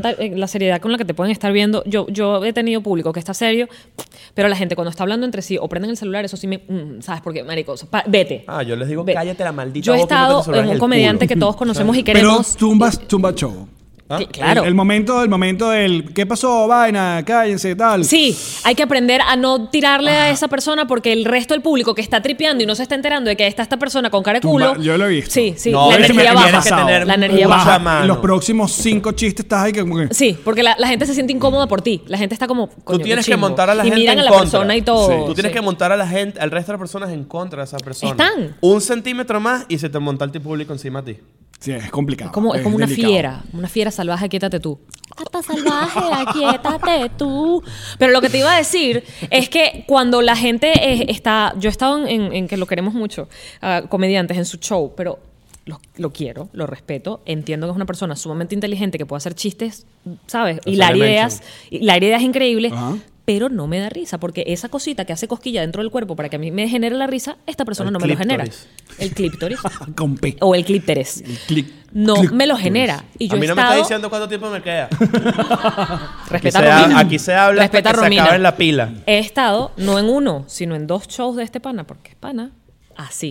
Speaker 4: la seriedad con la que te pueden estar viendo, yo he tenido público que está serio, pero la gente cuando está hablando entre sí o prenden el celular, eso sí me... ¿sabes por qué? Marico, vete.
Speaker 6: Yo les digo,
Speaker 4: Ve.
Speaker 6: cállate la maldita
Speaker 4: Yo he
Speaker 6: boca y métete el
Speaker 4: estado
Speaker 6: celular
Speaker 4: en un
Speaker 6: el
Speaker 4: comediante
Speaker 6: culo.
Speaker 4: que todos conocemos y
Speaker 3: Pero
Speaker 4: queremos...
Speaker 3: tumba show.
Speaker 4: Claro.
Speaker 3: El momento del ¿qué pasó? Vaina, cállense, tal.
Speaker 4: Sí, hay que aprender a no tirarle a esa persona porque el resto del público que está tripeando y no se está enterando de que está esta persona con cara de culo...
Speaker 3: Yo lo he visto.
Speaker 4: Sí,
Speaker 6: No,
Speaker 4: la
Speaker 6: es que
Speaker 4: energía
Speaker 6: tienes
Speaker 4: baja.
Speaker 6: que tener
Speaker 4: La energía
Speaker 6: mucha
Speaker 4: baja.
Speaker 6: mano.
Speaker 3: Los próximos 5 chistes estás ahí que como que...
Speaker 4: Sí, porque la gente se siente incómoda por ti. La gente está como...
Speaker 6: Tú
Speaker 4: coño,
Speaker 6: tienes
Speaker 4: qué
Speaker 6: que
Speaker 4: chimbo.
Speaker 6: montar a la
Speaker 4: y
Speaker 6: gente
Speaker 4: miran
Speaker 6: en
Speaker 4: a la
Speaker 6: contra.
Speaker 4: persona y todo.
Speaker 6: Tú tienes
Speaker 4: Sí.
Speaker 6: que montar a la gente, al resto de las personas en contra de esa persona.
Speaker 4: Están.
Speaker 6: 1 centímetro más y se te monta el tipo público encima a ti.
Speaker 3: Sí, es complicado.
Speaker 4: Es como una
Speaker 3: delicado.
Speaker 4: fiera salvaje, quiétate tú. Gata salvaje, quiétate tú. Pero lo que te iba a decir es que cuando la gente está... Yo he estado en que lo queremos mucho, comediantes en su show, pero lo quiero, lo respeto, entiendo que es una persona sumamente inteligente que puede hacer chistes, ¿sabes? Hilar ideas increíbles.
Speaker 3: Ajá.
Speaker 4: Pero no me da risa, porque esa cosita que hace cosquilla dentro del cuerpo para que a mí me genere la risa, esta persona
Speaker 6: El
Speaker 4: no me lo genera.
Speaker 6: clítoris.
Speaker 4: El clítoris.
Speaker 3: Con P.
Speaker 4: O el clípteres. No me lo genera. Y yo
Speaker 6: A mí
Speaker 4: he
Speaker 6: no me está
Speaker 4: estado...
Speaker 6: diciendo cuánto tiempo me queda.
Speaker 4: Respeta a Romina.
Speaker 6: Aquí se habla hasta
Speaker 4: Respeta
Speaker 6: que
Speaker 4: a
Speaker 6: se
Speaker 4: Romina.
Speaker 6: acabe la pila.
Speaker 4: He estado, no en 1, sino en 2 shows de este pana, porque es pana, así.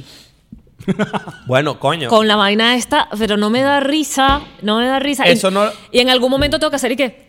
Speaker 6: Bueno, coño.
Speaker 4: Con la vaina esta, pero no me da risa,
Speaker 6: Eso no-
Speaker 4: Y en algún momento tengo que hacer y que...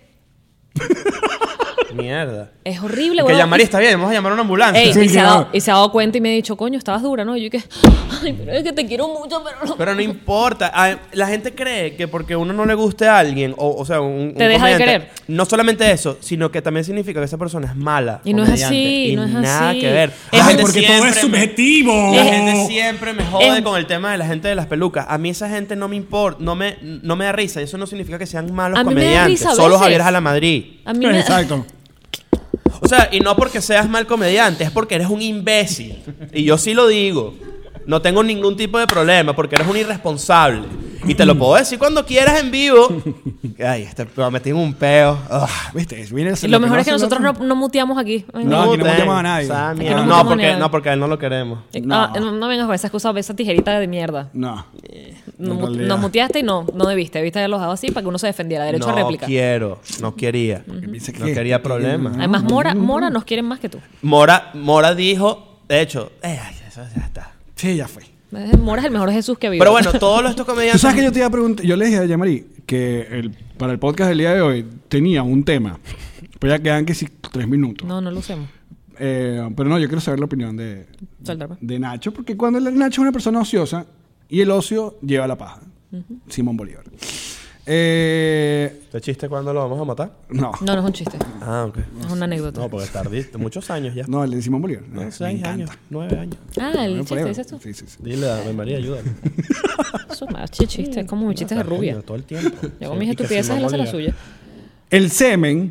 Speaker 6: Mierda.
Speaker 4: Es horrible,
Speaker 6: Que
Speaker 4: weón.
Speaker 6: llamaría, está bien, vamos a llamar a una ambulancia.
Speaker 4: Ey,
Speaker 3: Sí,
Speaker 4: y se ha
Speaker 3: claro.
Speaker 4: dado cuenta y me ha dicho, coño, estabas dura, ¿no? Y yo que... Ay, pero es que te quiero mucho, pero no...
Speaker 6: Pero no importa. La gente cree que porque uno no le guste a alguien, o sea, un
Speaker 4: Te deja de
Speaker 6: comediante,
Speaker 4: querer.
Speaker 6: no solamente eso, sino que también significa que esa persona es mala.
Speaker 4: Y no es
Speaker 6: comediante,
Speaker 4: así,
Speaker 6: y
Speaker 4: no es
Speaker 6: nada
Speaker 4: así.
Speaker 6: que ver.
Speaker 4: Es
Speaker 6: La
Speaker 3: Ay,
Speaker 6: gente
Speaker 3: porque todo
Speaker 6: siempre
Speaker 3: es subjetivo.
Speaker 6: La gente siempre me jode
Speaker 4: Es-
Speaker 6: con el tema de la gente de las pelucas. A mí esa gente no me importa, no me da risa. Y eso no significa que sean malos
Speaker 4: A mí me da
Speaker 6: comediantes.
Speaker 4: risa a
Speaker 6: Solo
Speaker 4: veces.
Speaker 6: Javier Jalamadrid.
Speaker 4: A mí me...
Speaker 3: Exacto.
Speaker 6: O sea, y no porque seas mal comediante, es porque eres un imbécil. Y yo sí lo digo. No tengo ningún tipo de problema porque eres un irresponsable. Y te lo puedo decir cuando quieras en vivo. Ay, me metí en un peo. Ugh.
Speaker 3: ¿Viste? Viene
Speaker 4: Y lo mejor es que nosotros no muteamos aquí.
Speaker 3: No, aquí no muteamos a nadie.
Speaker 6: Esa
Speaker 4: Aquí
Speaker 6: mierda.
Speaker 4: no
Speaker 6: No,
Speaker 4: muteamos a nadie.
Speaker 6: porque a él no lo queremos.
Speaker 4: No vengas con esa excusa, esa tijerita de mierda.
Speaker 3: No.
Speaker 4: Nos muteaste y no debiste. Debiste haberlo dejado así para que uno se defendiera. Derecho a réplica.
Speaker 6: No quería.
Speaker 3: Piensa
Speaker 6: No quería problemas.
Speaker 4: Además, Mora nos quieren más que tú.
Speaker 6: Mora dijo, de hecho, eso ya está.
Speaker 3: Sí, ya fue.
Speaker 4: Mora es el mejor Jesús que ha habido.
Speaker 6: Pero bueno, todos estos
Speaker 3: Tú
Speaker 6: comediantes.
Speaker 3: sabes que yo te iba a preguntar, yo le dije a Yamari que para el podcast del día de hoy tenía un tema, pero ya quedan que sí 3 minutos.
Speaker 4: No lo usemos.
Speaker 3: Pero no, yo quiero saber la opinión
Speaker 4: Suéltame.
Speaker 3: de Nacho, porque cuando Nacho es una persona ociosa y el ocio lleva la paja. Simón Bolívar.
Speaker 6: ¿Este chiste cuándo lo vamos a matar?
Speaker 3: No,
Speaker 4: No es un chiste.
Speaker 6: Ah, ok.
Speaker 4: Es una anécdota.
Speaker 6: No, porque tardiste muchos años ya.
Speaker 3: no, el de Simón Bolívar.
Speaker 6: No,
Speaker 3: Me
Speaker 6: 6 años,
Speaker 3: encanta.
Speaker 6: 9 años.
Speaker 4: Ah, el
Speaker 3: No,
Speaker 4: chiste,
Speaker 3: forever.
Speaker 4: ¿dices tú?
Speaker 3: Sí, sí, sí.
Speaker 6: Dile a María, ayúdame.
Speaker 4: Eso es más chiste. Es como mis chistes de rubia.
Speaker 6: Coño, todo el tiempo.
Speaker 4: Yo con mis
Speaker 6: Y que
Speaker 4: estupideces
Speaker 6: Simón
Speaker 4: él hace la
Speaker 6: Bolívar.
Speaker 4: suya.
Speaker 3: El semen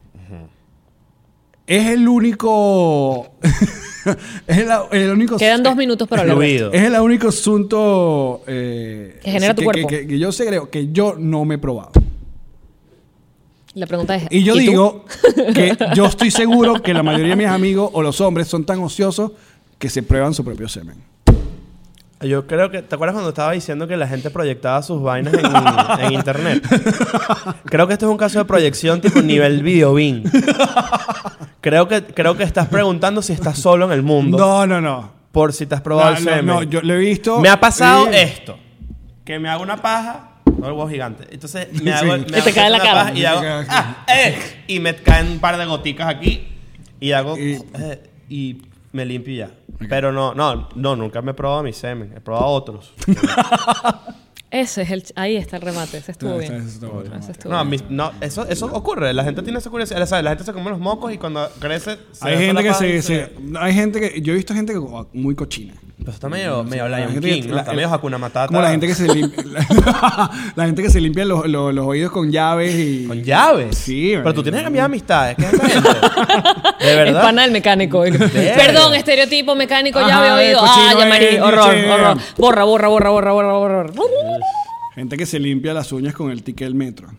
Speaker 3: es el único... es el único...
Speaker 4: Quedan 2 minutos para hablar. de esto.
Speaker 6: Fluido.
Speaker 3: Es el único asunto... que
Speaker 4: genera tu cuerpo.
Speaker 3: Que yo sé, creo, que yo no me he probado.
Speaker 4: La pregunta es...
Speaker 3: Y yo
Speaker 4: tú?
Speaker 3: digo que yo estoy seguro que la mayoría de mis amigos o los hombres son tan ociosos que se prueban su propio semen.
Speaker 6: Yo creo que... ¿Te acuerdas cuando estaba diciendo que la gente proyectaba sus vainas en internet? Creo que este es un caso de proyección tipo nivel videobeam. Creo que estás preguntando si estás solo en el mundo.
Speaker 3: No.
Speaker 6: Por si te has probado el semen.
Speaker 3: No, yo lo he visto.
Speaker 6: Me ha pasado
Speaker 3: y-
Speaker 6: esto. Que me hago una paja... No el huevo gigante. Entonces me hago...
Speaker 3: Sí.
Speaker 6: me
Speaker 4: Que te
Speaker 6: hago
Speaker 4: cae en la
Speaker 6: una
Speaker 4: cara.
Speaker 6: paja y hago... Y me caen un par de goticas aquí. Y hago... y me limpio y ya. Pero no, nunca me he probado mi semen. He probado otros.
Speaker 4: Ese es ahí está el remate. Ese estuvo bien.
Speaker 3: Ese estuvo bien.
Speaker 4: Ese estuvo
Speaker 6: No,
Speaker 4: bien.
Speaker 6: eso ocurre. La gente tiene esa curiosidad. ¿Sabes? La gente se come los mocos y cuando crece...
Speaker 3: Hay gente que hay gente que... Yo he visto gente que muy cochina.
Speaker 6: Pues está medio
Speaker 3: la
Speaker 6: Lion
Speaker 3: gente
Speaker 6: King,
Speaker 3: que-
Speaker 6: ¿no? Está medio Hakuna Matata.
Speaker 3: Como la gente que se limpia... la gente que se limpia los oídos con llaves y...
Speaker 6: Con llaves.
Speaker 3: Sí,
Speaker 6: Pero tú
Speaker 3: man.
Speaker 6: tienes que enviar amistades. ¿Qué es esta gente? ¿De
Speaker 4: El
Speaker 6: verdad?
Speaker 4: pana del mecánico. Perdón, estereotipo mecánico, ya
Speaker 3: Ajá,
Speaker 4: había oído.
Speaker 3: cochino,
Speaker 4: Ya María, horror,
Speaker 3: che.
Speaker 4: horror. Borra.
Speaker 3: Gente que se limpia las uñas con el ticket del metro.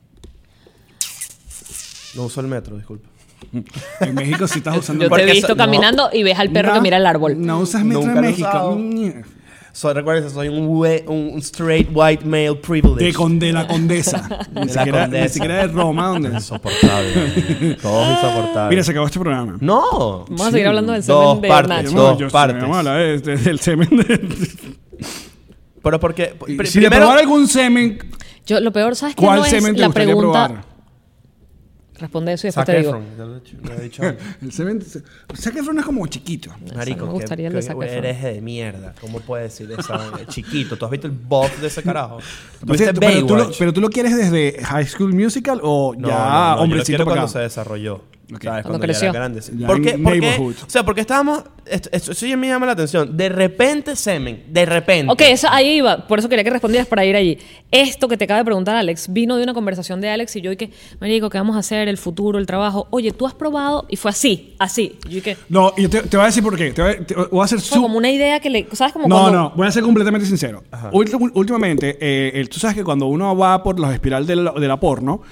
Speaker 6: No uso el metro, disculpa.
Speaker 3: En México sí estás usando...
Speaker 4: Yo te
Speaker 6: Porque
Speaker 4: he visto
Speaker 6: no.
Speaker 4: caminando y ves al perro que mira el árbol.
Speaker 3: No usas metro
Speaker 6: Nunca
Speaker 3: en
Speaker 6: lo he
Speaker 3: México.
Speaker 6: usado. Recuerden, soy un straight white male privilege.
Speaker 3: De la condesa. Ni
Speaker 6: De la
Speaker 3: siquiera,
Speaker 6: condesa.
Speaker 3: ni siquiera de Roma, donde...
Speaker 6: Insoportable. Todos insoportables.
Speaker 3: Mira, se acabó este programa.
Speaker 6: No.
Speaker 4: Vamos a seguir hablando del
Speaker 6: Dos
Speaker 4: semen de
Speaker 6: partes,
Speaker 4: Nacho.
Speaker 6: dos
Speaker 3: Yo-
Speaker 6: partes.
Speaker 3: Vamos a hablar del semen.
Speaker 6: Pero porque...
Speaker 3: Si de probar algún semen,
Speaker 4: Yo, lo peor, ¿sabes qué?
Speaker 3: ¿cuál
Speaker 4: No es
Speaker 3: semen te
Speaker 4: la
Speaker 3: gustaría
Speaker 4: pregunta.
Speaker 3: probar?
Speaker 4: Responde eso y después
Speaker 6: Zac
Speaker 4: te digo.
Speaker 6: Efron, ya lo he dicho antes.
Speaker 3: El semen... Zac Efron es como chiquito.
Speaker 6: Marico,
Speaker 4: me gustaría el de
Speaker 6: qué
Speaker 4: Zac Efron.
Speaker 6: hereje de mierda. ¿Cómo puedes decir eso? Chiquito. ¿Tú has visto el buff de ese carajo? ¿Tú
Speaker 3: Pero
Speaker 6: viste Baywatch?
Speaker 3: pero tú lo quieres desde High School Musical o
Speaker 6: No,
Speaker 3: ya
Speaker 6: no, yo lo
Speaker 3: hombrecito
Speaker 6: quiero
Speaker 3: para
Speaker 6: cuando
Speaker 3: acá.
Speaker 6: se desarrolló.
Speaker 3: Ok.
Speaker 6: ¿Sabes?
Speaker 4: Cuando
Speaker 6: Cuando ya
Speaker 4: creció.
Speaker 6: era grande. Sí.
Speaker 3: Ya
Speaker 6: ¿Por
Speaker 3: en
Speaker 6: qué?
Speaker 3: Neighborhood.
Speaker 6: O sea, porque estábamos... Eso ya me llama la atención. De repente semen. De repente.
Speaker 4: Ok, ahí iba. Por eso quería que respondieras para ir allí. Esto que te acaba de preguntar Alex, vino de una conversación de Alex y yo, y que, marico, ¿qué vamos a hacer? El futuro, el trabajo. Oye, ¿tú has probado? Y fue así. Yo, y que...
Speaker 3: No, y te voy a decir por qué. Te voy a hacer
Speaker 4: Fue como una idea que le... ¿Sabes? Como
Speaker 3: No,
Speaker 4: cuando...
Speaker 3: no, voy a ser completamente sincero. Últimamente, tú sabes que cuando uno va por los espiral de la porno,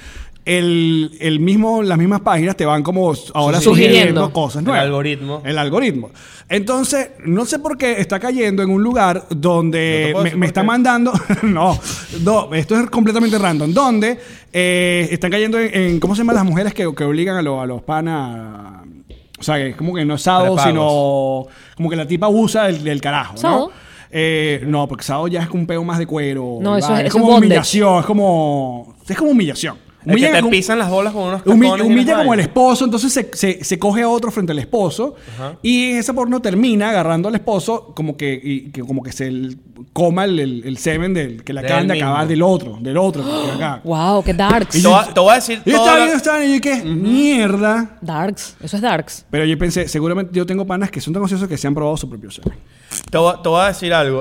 Speaker 3: las mismas páginas te van como ahora
Speaker 4: Sugiriendo.
Speaker 3: sugiriendo cosas
Speaker 6: El
Speaker 3: nuevas.
Speaker 6: algoritmo.
Speaker 3: El algoritmo. Entonces, no sé por qué está cayendo en un lugar
Speaker 6: No
Speaker 3: donde
Speaker 6: te puedo decir
Speaker 3: me
Speaker 6: por
Speaker 3: está
Speaker 6: qué.
Speaker 3: mandando... no, esto es completamente random. Donde están cayendo en... ¿Cómo se llaman las mujeres que obligan a los panas? O sea, que es como que no es sado,
Speaker 6: Prepagos.
Speaker 3: sino... Como que la tipa usa del carajo, ¿no?
Speaker 4: ¿Sado?
Speaker 3: No, porque sábado ya es un peo más de cuero.
Speaker 4: No,
Speaker 3: y
Speaker 4: eso
Speaker 3: va,
Speaker 4: es
Speaker 3: como
Speaker 4: bondage.
Speaker 3: humillación, es como humillación.
Speaker 6: Es que te
Speaker 3: como-
Speaker 6: pisan las bolas con unos tacones.
Speaker 3: humilla como el esposo, entonces se coge a otro frente al esposo.
Speaker 6: Ajá.
Speaker 3: Y ese porno termina agarrando al esposo como que se coma el semen que le
Speaker 6: Del
Speaker 3: acaban de
Speaker 6: mismo.
Speaker 3: acabar del otro. Que acá.
Speaker 4: Wow, qué darks.
Speaker 6: Te voy a decir
Speaker 3: Y
Speaker 6: todo
Speaker 3: está
Speaker 6: lo-
Speaker 3: bien, está bien, y yo qué mierda.
Speaker 4: Darks. Eso es darks.
Speaker 3: Pero yo pensé, seguramente yo tengo panas que son tan ociosos que se han probado su propio semen.
Speaker 6: Te voy a decir algo.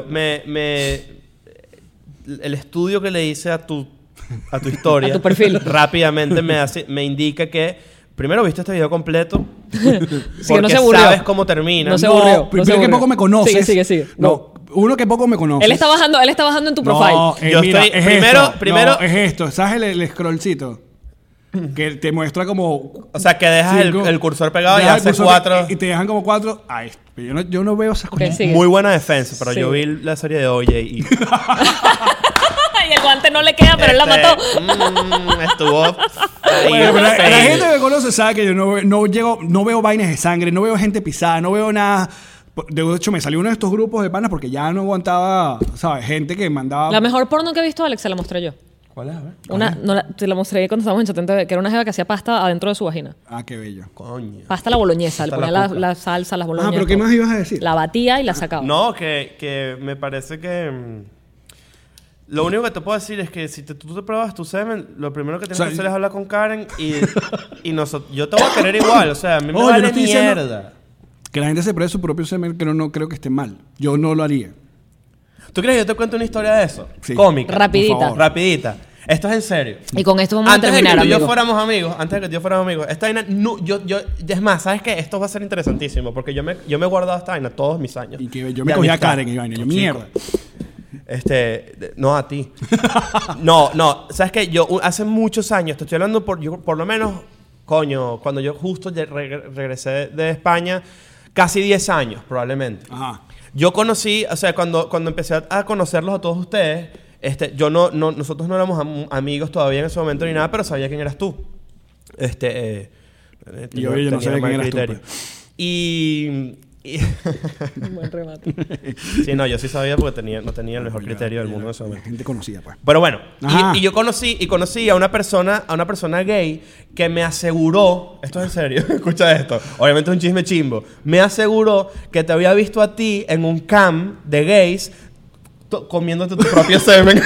Speaker 6: El estudio que le hice a tu historia,
Speaker 4: A tu perfil.
Speaker 6: rápidamente me indica que primero viste este video completo.
Speaker 4: Sí, que
Speaker 6: porque
Speaker 4: no se aburrió.
Speaker 6: sabes cómo termina.
Speaker 4: No se aburrió.
Speaker 3: Primero que poco me conoces.
Speaker 4: Sigue.
Speaker 3: No, uno que poco me conoces.
Speaker 4: Él está bajando en tu profile.
Speaker 3: No,
Speaker 6: Yo
Speaker 3: mira,
Speaker 6: estoy-
Speaker 3: es
Speaker 6: primero-
Speaker 3: esto.
Speaker 6: primero-
Speaker 3: No, es esto. ¿Sabes el scrollcito? Que te muestra como...
Speaker 6: O sea, que dejas
Speaker 3: cinco-
Speaker 6: el cursor pegado y
Speaker 3: dejas el
Speaker 6: haces
Speaker 3: cursor
Speaker 6: 4.
Speaker 3: Y te dejan como 4. Ay, yo no veo esas cosas.
Speaker 4: Ok, sigue.
Speaker 6: Muy buena defensa, pero
Speaker 4: Sí.
Speaker 6: yo vi la serie de OJ y...
Speaker 4: Y el guante no le queda, pero él la mató.
Speaker 6: Estuvo ahí.
Speaker 3: Bueno, pero la
Speaker 6: fail.
Speaker 3: gente que me conoce sabe que yo no veo vainas de sangre, no veo gente pisada, no veo nada. De hecho, me salió uno de estos grupos de panas porque ya no aguantaba, ¿sabes? Gente que mandaba...
Speaker 4: La mejor porno que he visto, Alex, se la mostré yo.
Speaker 6: ¿Cuál es? A ver.
Speaker 4: Te la mostré cuando estábamos en Chatente, que era una jeva que hacía pasta adentro de su vagina.
Speaker 3: Ah, qué bello.
Speaker 6: Coño.
Speaker 4: Pasta a la boloñesa. Le
Speaker 6: Pasta a
Speaker 4: ponía
Speaker 6: la
Speaker 4: la,
Speaker 6: cuca.
Speaker 4: la salsa, las boloñesas.
Speaker 3: Ah, pero ¿qué más ibas a decir?
Speaker 4: La batía y la sacaba.
Speaker 6: No, que me parece que... lo único que te puedo decir es que si tú te pruebas tu semen, lo primero que tienes
Speaker 3: O sea,
Speaker 6: que hacer es hablar con Karen y yo te voy a querer igual. O sea, a mí me
Speaker 3: Oye,
Speaker 6: vale
Speaker 3: no estoy diciendo-
Speaker 6: mierda.
Speaker 3: Que la gente se pruebe su propio semen, que no creo que esté mal. Yo no lo haría.
Speaker 6: ¿Tú crees que yo te cuento una historia de eso?
Speaker 3: Sí.
Speaker 6: Cómica.
Speaker 4: Rapidita.
Speaker 3: por favor.
Speaker 6: Rapidita. Esto es en serio.
Speaker 4: Y con esto vamos a
Speaker 6: Antes de que
Speaker 4: terminar,
Speaker 6: tú y yo
Speaker 4: amigo.
Speaker 6: fuéramos amigos, esta vaina, es más, ¿sabes qué? Esto va a ser interesantísimo, porque yo me he guardado esta vaina todos mis años.
Speaker 3: Y que yo me
Speaker 6: de
Speaker 3: cogía a
Speaker 6: amistad.
Speaker 3: Karen y vaina. Yo,
Speaker 6: Chico.
Speaker 3: mierda.
Speaker 6: No a ti. No, ¿sabes qué? Yo hace muchos años, te estoy hablando por lo menos, coño, cuando yo justo regresé de España, casi 10 años probablemente.
Speaker 3: Ajá.
Speaker 6: Yo conocí, o sea, cuando empecé a conocerlos a todos ustedes, nosotros no éramos amigos todavía en ese momento ni nada, pero sabía quién eras tú.
Speaker 3: Y yo no sabía
Speaker 6: mal
Speaker 3: quién eras tú,
Speaker 6: criterio. Y
Speaker 4: Buen remate.
Speaker 6: sí, no, yo sí sabía porque no tenía el mejor criterio del mundo en ese momento.
Speaker 3: Gente conocida, pues.
Speaker 6: Pero bueno,
Speaker 3: Ajá.
Speaker 6: y yo conocí a una persona gay que me aseguró, esto es en serio, escucha esto, obviamente es un chisme chimbo, me aseguró que te había visto a ti en un camp de gays comiéndote tu propio semen.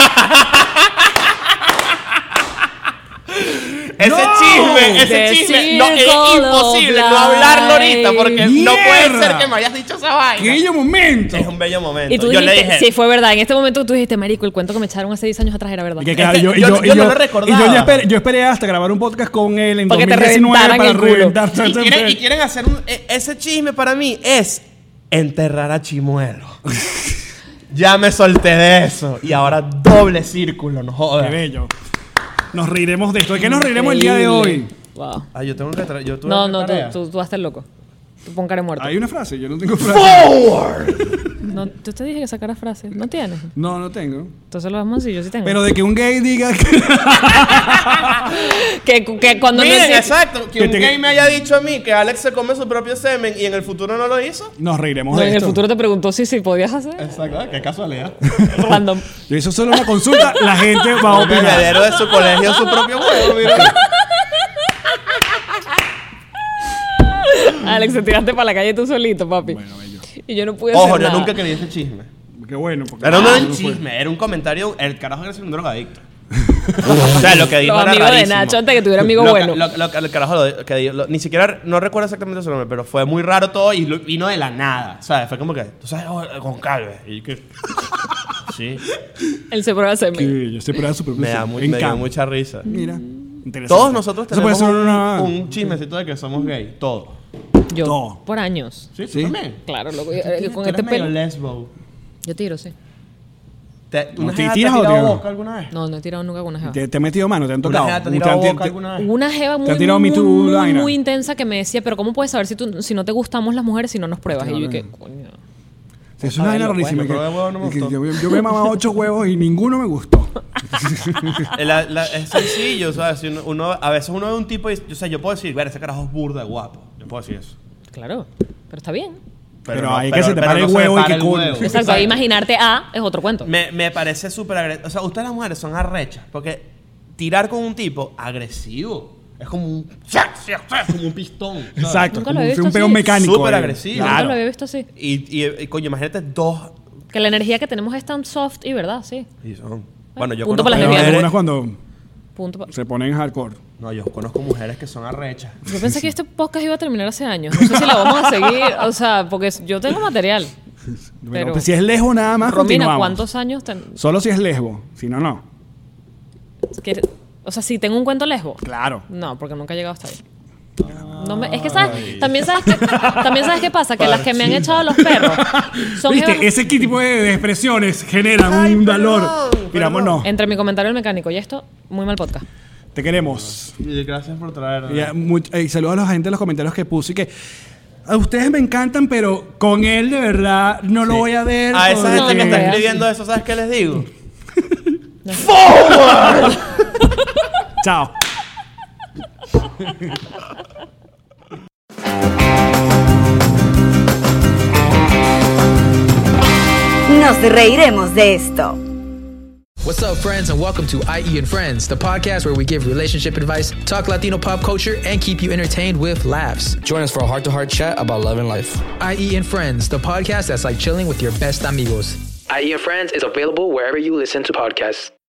Speaker 6: Ese chisme, no, es imposible no hablarlo ahorita porque no puede
Speaker 3: ¡Mierda!
Speaker 6: ser que me hayas dicho esa vaina.
Speaker 3: ¡Qué bello momento!
Speaker 6: Es un bello momento.
Speaker 4: Y tú
Speaker 6: yo
Speaker 4: dijiste,
Speaker 6: le dije,
Speaker 4: sí, fue verdad. En este momento tú dijiste, marico, el cuento que me echaron hace 10 años atrás era verdad.
Speaker 3: Y que, claro,
Speaker 6: Es que yo no lo recordaba.
Speaker 3: Y yo esperé hasta grabar un podcast con él en
Speaker 4: Para que te
Speaker 3: 2019
Speaker 4: reventaran
Speaker 3: para
Speaker 4: el culo.
Speaker 3: reventar.
Speaker 6: y quieren hacer ese chisme para mí es enterrar a Chimuelo. Ya me solté de eso. Y ahora doble círculo, no
Speaker 3: Qué
Speaker 6: jodas.
Speaker 3: bello. Nos reiremos de esto. ¿De qué nos reiremos el día de hoy?
Speaker 4: Wow.
Speaker 6: Ah, yo tengo que traer.
Speaker 4: No, tú vas a estar loco. Tú pon cara de muerto.
Speaker 3: Hay una frase, yo no tengo frase.
Speaker 4: No, tú te dije que sacaras frases. ¿No tienes?
Speaker 3: No, no tengo.
Speaker 4: Entonces lo vamos a decir, yo sí tengo.
Speaker 3: Pero de que un gay diga
Speaker 4: que cuando
Speaker 6: Miren,
Speaker 4: no
Speaker 6: exacto. Que
Speaker 3: Que
Speaker 6: un
Speaker 3: te-
Speaker 6: gay me haya dicho a mí que Alex se come su propio semen y en el futuro no lo hizo.
Speaker 3: nos reiremos
Speaker 4: No,
Speaker 3: de
Speaker 4: en el
Speaker 3: esto.
Speaker 4: futuro te preguntó si podías hacer.
Speaker 6: Exacto, qué casualidad.
Speaker 4: Random.
Speaker 3: Yo hice solo una consulta, la gente va a
Speaker 6: Un
Speaker 3: opinar.
Speaker 6: heredero de su colegio, su propio huevo, mira.
Speaker 4: Alex, te tiraste para la calle tú solito, papi.
Speaker 3: Bueno, bello.
Speaker 4: Y yo no pude
Speaker 6: Ojo,
Speaker 4: hacer
Speaker 6: yo
Speaker 4: nada.
Speaker 6: nunca creí ese chisme.
Speaker 3: Qué bueno. Porque
Speaker 6: Pero no era un
Speaker 3: fue.
Speaker 6: chisme, era un comentario. El carajo era un drogadicto. O sea, lo que dijo
Speaker 4: Los
Speaker 6: era
Speaker 4: amigos de
Speaker 6: rarísimo.
Speaker 4: Nacho antes que tuviera amigo
Speaker 6: Lo
Speaker 4: bueno.
Speaker 6: el carajo que dijo, ni siquiera, no recuerdo exactamente su nombre, pero fue muy raro todo y vino de la nada, ¿sabes? Fue como que, tú sabes, con Calve. Y que, sí,
Speaker 4: Él se prueba semen.
Speaker 3: Sí, yo sé, pero era su propio
Speaker 6: me dio
Speaker 3: campo.
Speaker 6: mucha risa.
Speaker 3: Mira, interesante.
Speaker 6: Todos nosotros
Speaker 3: Eso puede
Speaker 6: tenemos
Speaker 3: ser una...
Speaker 6: un chismecito de que somos gay, todos.
Speaker 4: Yo,
Speaker 3: Todo.
Speaker 4: por años.
Speaker 6: ¿Sí?
Speaker 3: Sí.
Speaker 6: ¿Tú también?
Speaker 4: Claro, loco.
Speaker 6: Tú
Speaker 4: Con
Speaker 6: eres
Speaker 4: este
Speaker 6: medio
Speaker 4: pelo.
Speaker 6: lesbo.
Speaker 4: Yo tiro, sí.
Speaker 6: ¿Una
Speaker 3: ¿te
Speaker 6: jeva te ha
Speaker 3: tiras o
Speaker 6: tirado
Speaker 3: te-
Speaker 6: boca alguna vez?
Speaker 4: No he tirado nunca con una jeva.
Speaker 3: ¿Te he metido mano? ¿Te han
Speaker 6: ¿Una
Speaker 3: tocado?
Speaker 6: jeva te ha tirado
Speaker 3: ¿Te-
Speaker 6: boca
Speaker 3: te-
Speaker 6: alguna vez?
Speaker 4: Una jeva muy,
Speaker 3: ¿Te ha tirado
Speaker 4: muy,
Speaker 3: Me Too
Speaker 4: muy,
Speaker 3: vaina?
Speaker 4: muy intensa que me decía, pero ¿cómo puedes saber si no te gustamos las mujeres si no nos pruebas? Y yo que, coño.
Speaker 3: Sí, es una vaina
Speaker 6: Saberlo,
Speaker 3: rarísima.
Speaker 6: pues, yo probé huevo, no me
Speaker 3: que
Speaker 6: gustó.
Speaker 3: yo me he mamado 8 huevos y ninguno me gustó.
Speaker 6: Es sencillo, ¿sabes? Si a veces uno ve un tipo y yo puedo decir, ver, ese carajo es burda de guapo. Yo puedo decir eso.
Speaker 4: Claro, pero está bien.
Speaker 3: Pero ahí que se te pare el
Speaker 6: no se me
Speaker 3: huevo y
Speaker 6: para
Speaker 3: que
Speaker 6: el
Speaker 3: cool.
Speaker 6: huevo.
Speaker 4: Exacto, ahí imaginarte A es otro cuento.
Speaker 6: Me parece súper agresivo. O sea, ustedes las mujeres son arrechas. Porque tirar con un tipo agresivo es como un... como un pistón. ¿sabes?
Speaker 3: Exacto,
Speaker 4: Nunca lo
Speaker 3: como
Speaker 4: había
Speaker 3: un
Speaker 4: visto
Speaker 3: peón
Speaker 4: así.
Speaker 3: mecánico.
Speaker 6: Súper agresivo.
Speaker 4: Nunca
Speaker 3: Claro.
Speaker 4: lo había visto así.
Speaker 6: Y coño, imagínate dos...
Speaker 4: Que la energía que tenemos es tan soft y verdad, sí.
Speaker 6: Y son... Bueno, yo
Speaker 4: Punto
Speaker 6: conozco
Speaker 4: para las
Speaker 3: Pero hay
Speaker 4: lesbianas.
Speaker 3: algunas cuando
Speaker 4: Punto.
Speaker 3: se ponen hardcore.
Speaker 6: No, yo conozco mujeres que son arrechas.
Speaker 4: Yo pensé que este podcast iba a terminar hace años. No sé si la vamos a seguir. O sea, porque yo tengo material.
Speaker 3: Bueno,
Speaker 4: Pero-
Speaker 3: pues si es lesbo nada más,
Speaker 4: Romina,
Speaker 3: continuamos.
Speaker 4: ¿cuántos años?
Speaker 3: Solo si es lesbo. Si no, no.
Speaker 4: O sea, si tengo un cuento lesbo.
Speaker 3: Claro.
Speaker 4: No, porque nunca he llegado hasta ahí. No me- es que ¿sabes? También sabes qué pasa, que las que me han echado los perros son
Speaker 3: ¿Viste?
Speaker 4: jevas-
Speaker 3: Ese tipo de expresiones generan un valor. Miramos, no.
Speaker 4: entre mi comentario y el mecánico y esto, muy mal podcast.
Speaker 3: Te queremos.
Speaker 6: Y gracias por traer...
Speaker 3: Y saludos a la gente en los comentarios que puse y que a ustedes me encantan, pero con él de verdad no lo voy a ver.
Speaker 6: A esa
Speaker 3: porque-
Speaker 6: gente que
Speaker 4: no
Speaker 6: está
Speaker 4: veas.
Speaker 6: escribiendo eso, ¿sabes qué les digo?
Speaker 3: Chao.
Speaker 5: Nos reiremos de esto.
Speaker 7: What's up, friends, and welcome to IE and Friends, the podcast where we give relationship advice, talk Latino pop culture, and keep you entertained with laughs.
Speaker 8: Join us for a heart-to-heart chat about love and life.
Speaker 7: IE and Friends, the podcast that's like chilling with your best amigos.
Speaker 8: IE and Friends is available wherever you listen to podcasts.